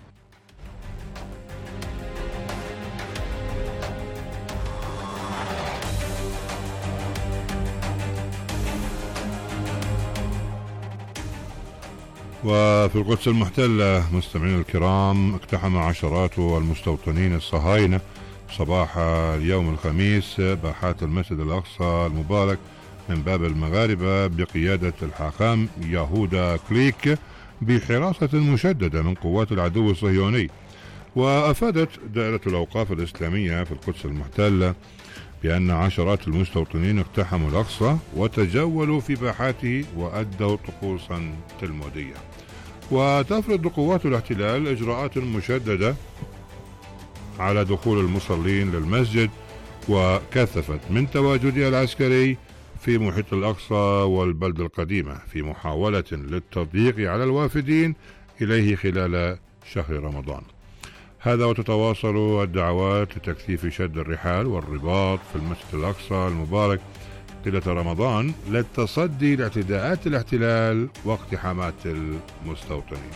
وفي القدس المحتلة مستمعين الكرام، اقتحم عشرات المستوطنين الصهاينة صباح اليوم الخميس باحات المسجد الأقصى المبارك من باب المغاربة بقيادة الحاخام يهودا كليك بحراسة مشددة من قوات العدو الصهيوني. وأفادت دائرة الأوقاف الإسلامية في القدس المحتلة بأن عشرات المستوطنين اقتحموا الأقصى وتجولوا في باحاته وأدوا طقوسا تلمودية. وتفرض قوات الاحتلال إجراءات مشددة على دخول المصلين للمسجد، وكثفت من تواجدها العسكري في محيط الأقصى والبلدة القديمة في محاولة للتضييق على الوافدين إليه خلال شهر رمضان. هذا وتتواصل الدعوات لتكثيف شد الرحال والرباط في المسجد الأقصى المبارك ليلة رمضان للتصدي لاعتداءات الاحتلال واقتحامات المستوطنين.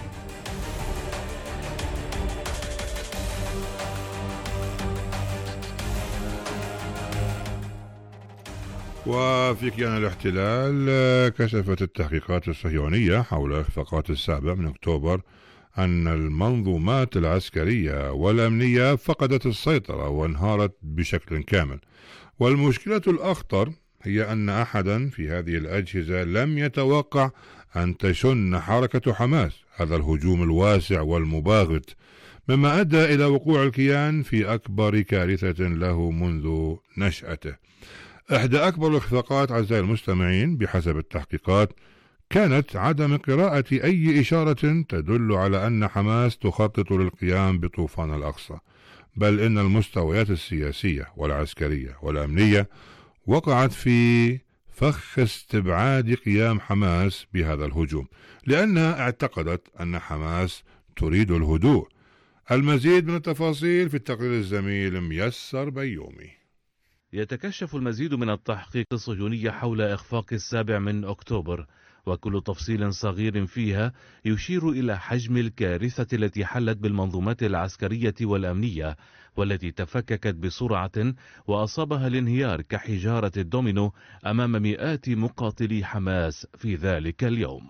وفي كيان الاحتلال كشفت التحقيقات الصهيونية حول إخفاقات 7 من أكتوبر أن المنظومات العسكرية والأمنية فقدت السيطرة وانهارت بشكل كامل. والمشكلة الأخطر هي أن أحدا في هذه الأجهزة لم يتوقع أن تشن حركة حماس هذا الهجوم الواسع والمباغت، مما أدى إلى وقوع الكيان في أكبر كارثة له منذ نشأته. إحدى أكبر الإخفاقات أعزائي المستمعين بحسب التحقيقات كانت عدم قراءة أي إشارة تدل على أن حماس تخطط للقيام بطوفان الأقصى، بل إن المستويات السياسية والعسكرية والأمنية وقعت في فخ استبعاد قيام حماس بهذا الهجوم، لأنها اعتقدت أن حماس تريد الهدوء. المزيد من التفاصيل في التقرير الزميل ميسر بيومي. يتكشف المزيد من التحقيق الصهيوني حول إخفاق 7 من أكتوبر، وكل تفصيل صغير فيها يشير إلى حجم الكارثة التي حلت بالمنظومات العسكرية والأمنية، والتي تفككت بسرعة وأصابها الانهيار كحجارة الدومينو أمام مئات مقاتلي حماس في ذلك اليوم.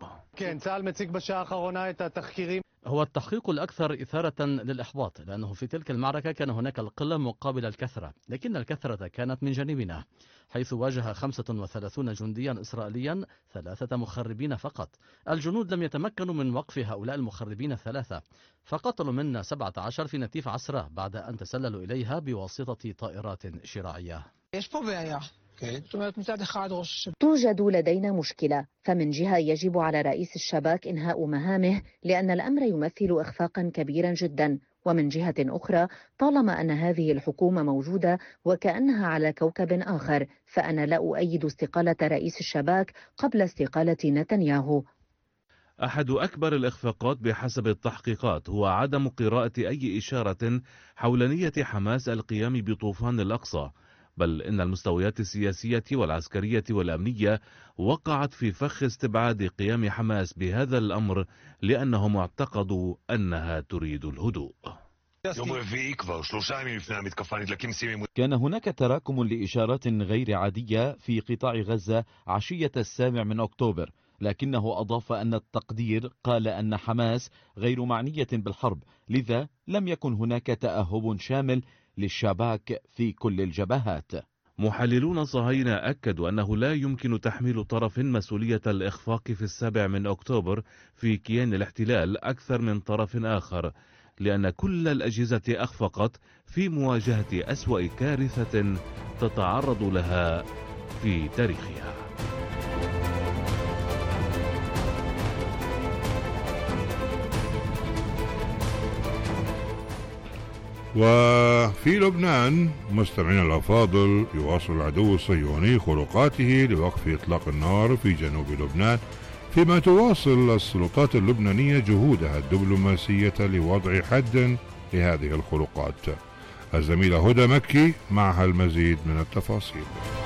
هو التحقيق الأكثر إثارة للإحباط، لأنه في تلك المعركة كان هناك القلة مقابل الكثرة، لكن الكثرة كانت من جانبنا، حيث واجه 35 جنديا إسرائيليا 3 مخربين فقط. الجنود لم يتمكنوا من وقف هؤلاء المخربين 3، فقتلوا منا 17 في نتيف عسرة بعد أن تسللوا إليها بواسطة طائرات شراعية. توجد لدينا مشكلة، فمن جهة يجب على رئيس الشباك إنهاء مهامه لأن الأمر يمثل إخفاقا كبيرا جدا، ومن جهة أخرى طالما أن هذه الحكومة موجودة وكأنها على كوكب آخر، فأنا لا أؤيد استقالة رئيس الشباك قبل استقالة نتنياهو. أحد أكبر الإخفاقات بحسب التحقيقات هو عدم قراءة أي إشارة حول نية حماس القيام بطوفان الأقصى، بل إن المستويات السياسية والعسكرية والأمنية وقعت في فخ استبعاد قيام حماس بهذا الأمر لأنهم اعتقدوا أنها تريد الهدوء. كان هناك تراكم لإشارات غير عادية في قطاع غزة عشية 7 من أكتوبر، لكنه أضاف أن التقدير قال أن حماس غير معنية بالحرب، لذا لم يكن هناك تأهب شامل للشباك في كل الجبهات. محللون صهاينة أكدوا أنه لا يمكن تحميل طرف مسؤولية الإخفاق في 7 من أكتوبر في كيان الاحتلال أكثر من طرف آخر، لأن كل الأجهزة أخفقت في مواجهة أسوأ كارثة تتعرض لها في تاريخها. وفي لبنان مستمعينا الأفاضل يواصل العدو الصهيوني خروقاته لوقف إطلاق النار في جنوب لبنان، فيما تواصل السلطات اللبنانية جهودها الدبلوماسية لوضع حد لهذه الخروقات. الزميلة هدى مكي معها المزيد من التفاصيل.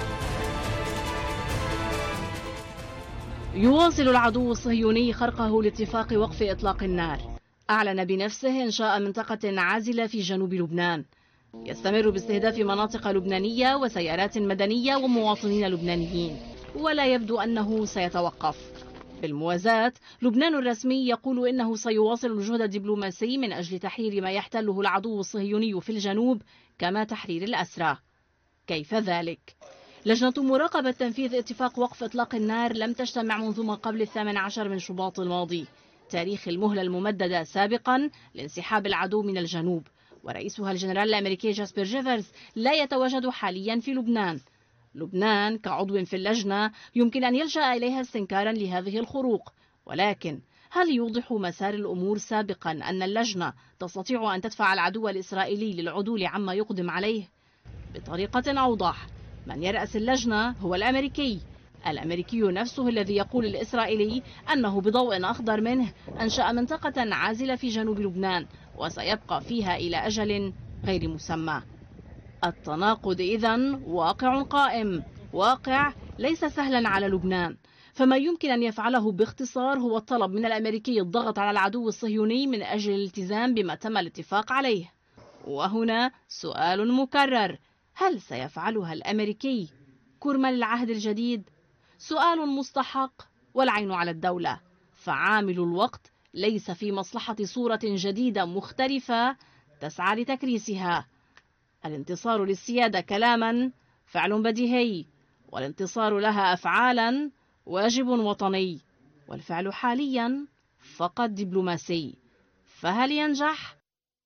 يواصل العدو الصهيوني خرقه لاتفاق وقف إطلاق النار. أعلن بنفسه إنشاء منطقة عازلة في جنوب لبنان يستمر باستهداف مناطق لبنانية وسيارات مدنية ومواطنين لبنانيين، ولا يبدو أنه سيتوقف. بالموازاة لبنان الرسمي يقول إنه سيواصل الجهد الدبلوماسي من أجل تحرير ما يحتله العدو الصهيوني في الجنوب، كما تحرير الأسرى. كيف ذلك؟ لجنة مراقبة تنفيذ اتفاق وقف إطلاق النار لم تجتمع منذ ما قبل 18 من شباط الماضي، تاريخ المهلة الممددة سابقا لانسحاب العدو من الجنوب، ورئيسها الجنرال الأمريكي جاسبر جيفرز لا يتواجد حاليا في لبنان. لبنان كعضو في اللجنة يمكن أن يلجأ إليها استنكارا لهذه الخروق، ولكن هل يوضح مسار الأمور سابقا أن اللجنة تستطيع أن تدفع العدو الإسرائيلي للعدول عما يقدم عليه؟ بطريقة أوضح، من يرأس اللجنة هو الأمريكي الأمريكي نفسه الذي يقول الإسرائيلي أنه بضوء أخضر منه أنشأ منطقة عازلة في جنوب لبنان وسيبقى فيها إلى أجل غير مسمى. التناقض إذن واقع قائم، واقع ليس سهلا على لبنان. فما يمكن أن يفعله باختصار هو الطلب من الأمريكي الضغط على العدو الصهيوني من أجل الالتزام بما تم الاتفاق عليه. وهنا سؤال مكرر: هل سيفعلها الأمريكي كرما للعهد الجديد؟ سؤال مستحق والعين على الدولة، فعامل الوقت ليس في مصلحة صورة جديدة مختلفة تسعى لتكريسها. الانتصار للسيادة كلاما فعل بديهي، والانتصار لها أفعالا واجب وطني، والفعل حاليا فقط دبلوماسي. فهل ينجح؟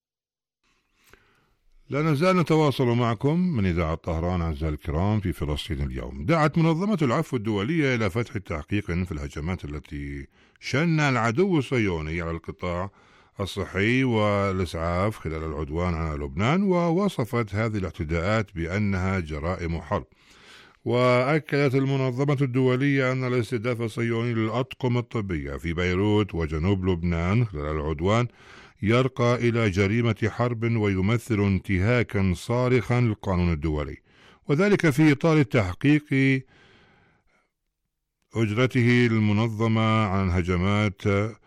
لا نزال نتواصل معكم من إذاعة طهران أعزائي الكرام في فلسطين اليوم. دعت منظمة العفو الدولية إلى فتح تحقيق في الهجمات التي شنها العدو الصهيوني على القطاع الصحي والإسعاف خلال العدوان على لبنان، ووصفت هذه الاعتداءات بأنها جرائم حرب. وأكدت المنظمة الدولية أن الاستهداف الصهيوني للأطقم الطبية في بيروت وجنوب لبنان خلال العدوان يرقى إلى جريمة حرب ويمثل انتهاكا صارخا للقانون الدولي، وذلك في إطار التحقيق أجرته المنظمة عن الهجمات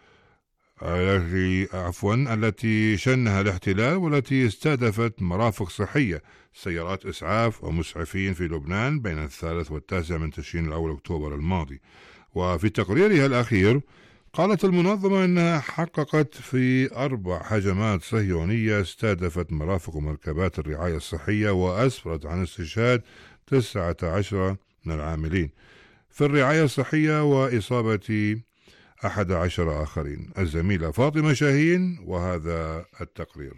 التي شنها الاحتلال والتي استهدفت مرافق صحية، سيارات إسعاف ومسعفين في لبنان بين 3 و9 من تشرين الأول أكتوبر الماضي. وفي تقريرها الأخير قالت المنظمة أنها حققت في 4 هجمات صهيونية استهدفت مرافق ومركبات الرعاية الصحية، وأسفرت عن استشهاد 19 من العاملين في الرعاية الصحية وإصابة 11 آخرين. الزميلة فاطمة شاهين وهذا التقرير.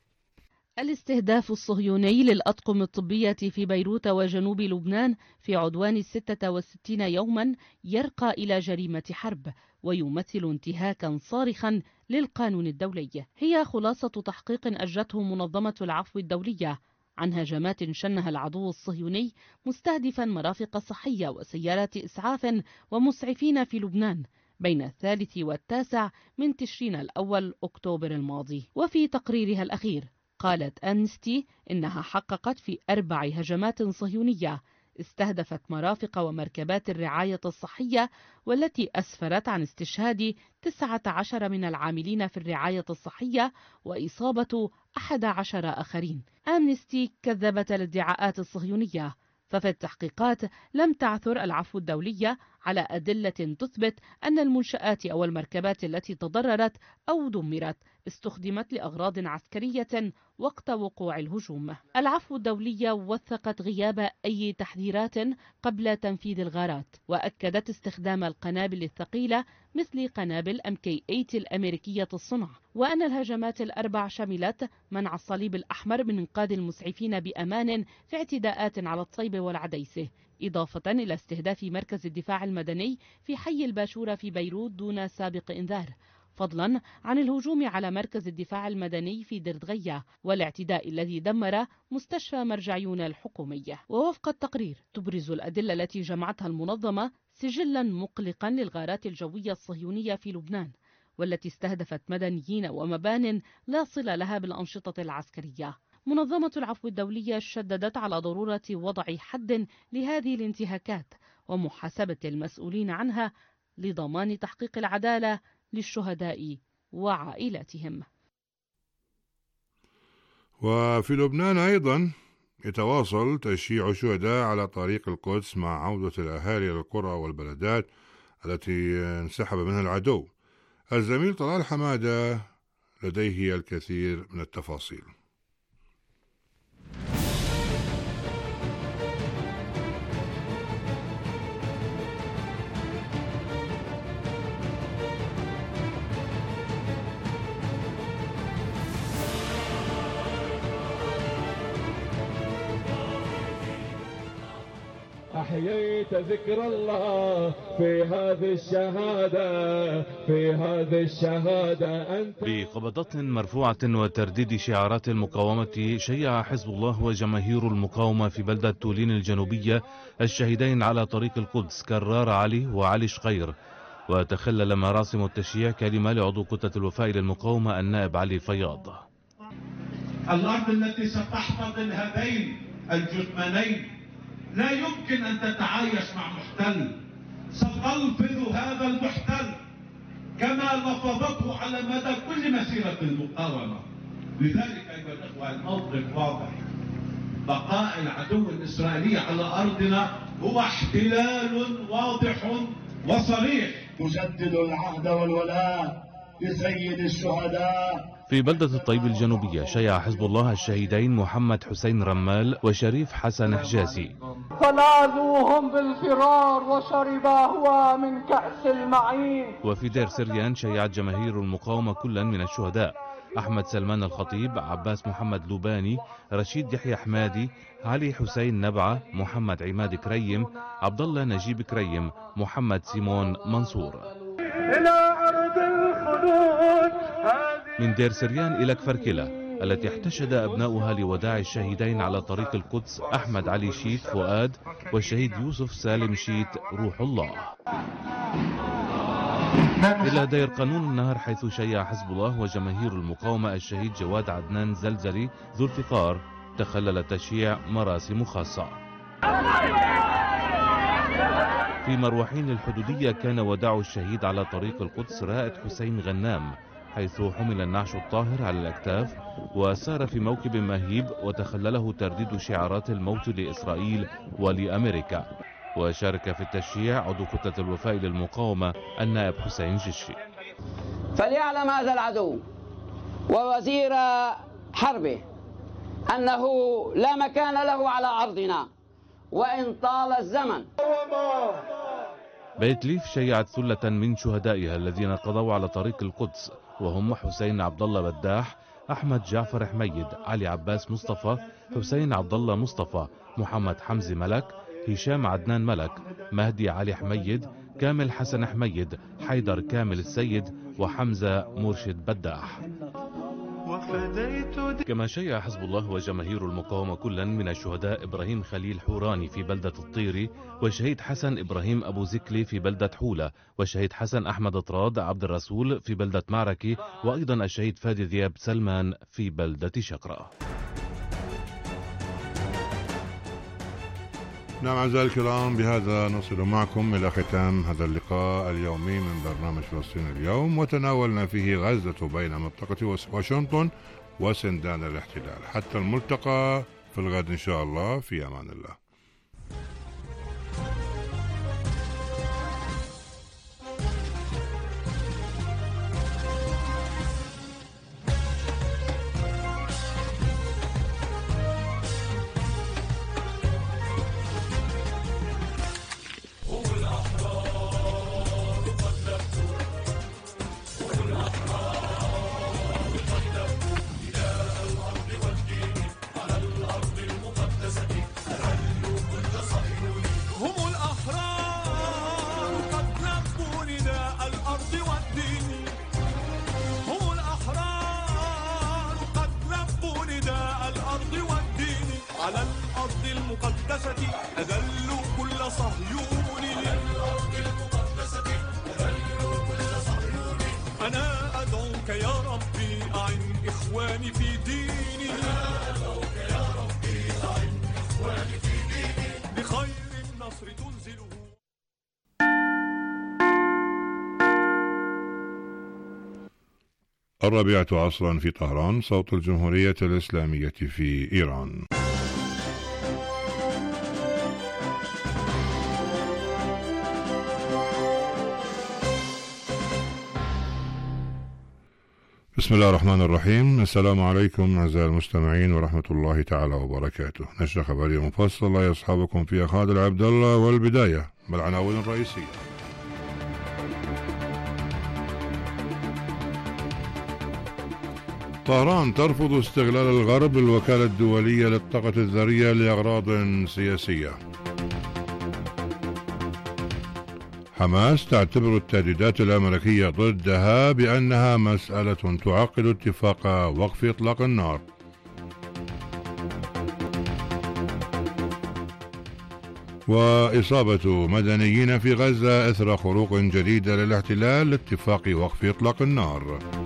الاستهداف الصهيوني للأطقم الطبية في بيروت وجنوب لبنان في عدوان 66 يوما يرقى إلى جريمة حرب ويمثل انتهاكا صارخا للقانون الدولي. هي خلاصة تحقيق أجرته منظمة العفو الدولية عن هجمات شنها العدو الصهيوني مستهدفا مرافق صحية وسيارات إسعاف ومسعفين في لبنان بين 3 و9 من تشرين الأول أكتوبر الماضي. وفي تقريرها الأخير قالت أمنستي إنها حققت في 4 هجمات صهيونية استهدفت مرافق ومركبات الرعاية الصحية، والتي أسفرت عن استشهاد 19 من العاملين في الرعاية الصحية وإصابة 11 آخرين. أمنستي كذبت الادعاءات الصهيونية، ففي التحقيقات لم تعثر العفو الدولية على أدلة تثبت أن المنشآت أو المركبات التي تضررت أو دمرت استخدمت لأغراض عسكرية وقت وقوع الهجوم. العفو الدولية وثقت غياب أي تحذيرات قبل تنفيذ الغارات، وأكدت استخدام القنابل الثقيلة مثل قنابل MK8 الأمريكية الصنع، وأن الهجمات ال4 شملت منع الصليب الأحمر من إنقاذ المسعفين بأمان في اعتداءات على الطيب والعديسة، إضافة إلى استهداف مركز الدفاع المدني في حي الباشورة في بيروت دون سابق إنذار، فضلا عن الهجوم على مركز الدفاع المدني في دردغية والاعتداء الذي دمر مستشفى مرجعيون الحكومية. ووفق التقرير تبرز الأدلة التي جمعتها المنظمة سجلا مقلقا للغارات الجوية الصهيونية في لبنان، والتي استهدفت مدنيين ومبان لا صلة لها بالأنشطة العسكرية. منظمة العفو الدولية شددت على ضرورة وضع حد لهذه الانتهاكات ومحاسبة المسؤولين عنها لضمان تحقيق العدالة للشهداء وعائلاتهم. وفي لبنان أيضا يتواصل تشييع الشهداء على طريق القدس مع عودة الأهالي للقرى والبلدات التي انسحب منها العدو. الزميل طلال حمادة لديه الكثير من التفاصيل. أحييت ذكر الله في هذه الشهادة، في هذه الشهادة أنت. بقبضات مرفوعة وترديد شعارات المقاومة، شيع حزب الله وجماهير المقاومة في بلدة تولين الجنوبية الشهيدين على طريق القدس كرار علي وعلي شقير. وتخلل مراسم التشييع كلمة لعضو كتلة الوفاء للمقاومة النائب علي فياض. الأرض التي ستحتضن هذين الجثمانين لا يمكن أن تتعايش مع محتل، ستلفظ هذا المحتل كما لفظته على مدى كل مسيرة المقاومة. لذلك أيها الأخوة الموقف واضح، بقاء العدو الإسرائيلي على أرضنا هو احتلال واضح وصريح. تجدد العهد والولاء لسيد الشهداء. في بلدة الطيب الجنوبية شيع حزب الله الشهيدين محمد حسين رمال وشريف حسن حجازي. فلاذوهم بالفرار وشرب هو من كأس المعين. وفي دير سريان شيعت جماهير المقاومة كلا من الشهداء: أحمد سلمان الخطيب، عباس محمد لوباني، رشيد يحيى حمادي، علي حسين نبعة، محمد عماد كريم، عبد الله نجيب كريم، محمد سيمون منصور. إلى أرض الخلود. من دير سريان إلى كفركلة التي احتشد أبناؤها لوداع الشهيدين على طريق القدس أحمد علي شيت فؤاد والشهيد يوسف سالم شيت روح الله. إلى دير قانون النهر حيث شيع حزب الله وجماهير المقاومة الشهيد جواد عدنان زلزلي ذو الفقار. تخلل تشييع مراسم خاصة. في مروحين الحدودية كان وداع الشهيد على طريق القدس رائد حسين غنام، حيث حمل النعش الطاهر على الأكتاف وسار في موكب مهيب وتخلله ترديد شعارات الموت لإسرائيل ولأمريكا. وشارك في التشييع عضو كتلة الوفاء للمقاومة النائب حسين جشي. فليعلم هذا العدو ووزير حربه أنه لا مكان له على أرضنا وإن طال الزمن. بيت ليف شيعت ثلة من شهدائها الذين قضوا على طريق القدس، وهم حسين عبد الله بداح، أحمد جعفر حميد، علي عباس مصطفى، حسين عبد الله مصطفى، محمد حمزي ملك، هشام عدنان ملك، مهدي علي حميد، كامل حسن حميد، حيدر كامل السيد، وحمزة مرشد بداح. كما شيع حزب الله وجماهير المقاومة كلا من الشهداء إبراهيم خليل حوراني في بلدة الطيري، والشهيد حسن إبراهيم أبو زكلي في بلدة حولة، والشهيد حسن أحمد طراد عبد الرسول في بلدة معركي، وأيضا الشهيد فادي ذياب سلمان في بلدة شقرة. نعم أعزائي الكرام، بهذا نصل معكم إلى ختام هذا اللقاء اليومي من برنامج فلسطين اليوم، وتناولنا فيه غزة بين منطقة واشنطن وسندان الاحتلال. حتى الملتقى في الغد إن شاء الله، في أمان الله. الرابعة عصرا في طهران، صوت الجمهورية الإسلامية في إيران. بسم الله الرحمن الرحيم. السلام عليكم أعزائي المستمعين ورحمة الله تعالى وبركاته. نشرة خبرية مفصلة يصحبكم فيها خالد عبد الله، والبداية بالعناوين الرئيسية. طهران ترفض استغلال الغرب الوكالة الدولية للطاقة الذرية لأغراض سياسية. حماس تعتبر التهديدات الأمريكية ضدها بأنها مسألة تعقد اتفاق وقف إطلاق النار. وإصابة مدنيين في غزة إثر خروق جديدة للاحتلال لاتفاق وقف إطلاق النار.